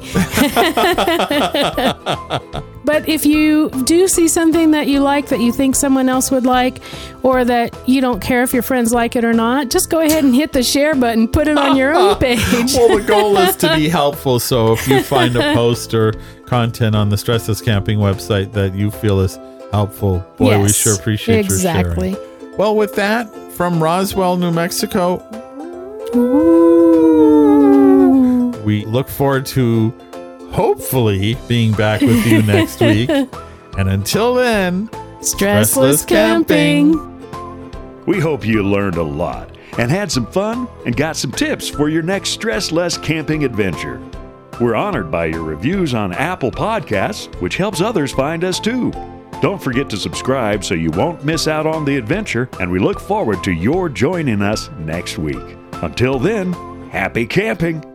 [SPEAKER 2] But if you do see something that you like that you think someone else would like, or that you don't care if your friends like it or not, just go ahead and hit the share button, put it on your own page.
[SPEAKER 3] Well, the goal is to be helpful. So if you find a post or content on the Stressless Camping website that you feel is helpful, boy, yes, we sure appreciate
[SPEAKER 2] exactly.
[SPEAKER 3] your sharing. Well, with that, from Roswell, New Mexico,
[SPEAKER 2] Ooh.
[SPEAKER 3] we look forward to hopefully being back with you next week. And until then,
[SPEAKER 2] Stressless, Stressless camping.
[SPEAKER 1] We hope you learned a lot and had some fun and got some tips for your next stressless camping adventure. We're honored by your reviews on Apple Podcasts, which helps others find us too. Don't forget to subscribe so you won't miss out on the adventure, and we look forward to your joining us next week. Until then, happy camping!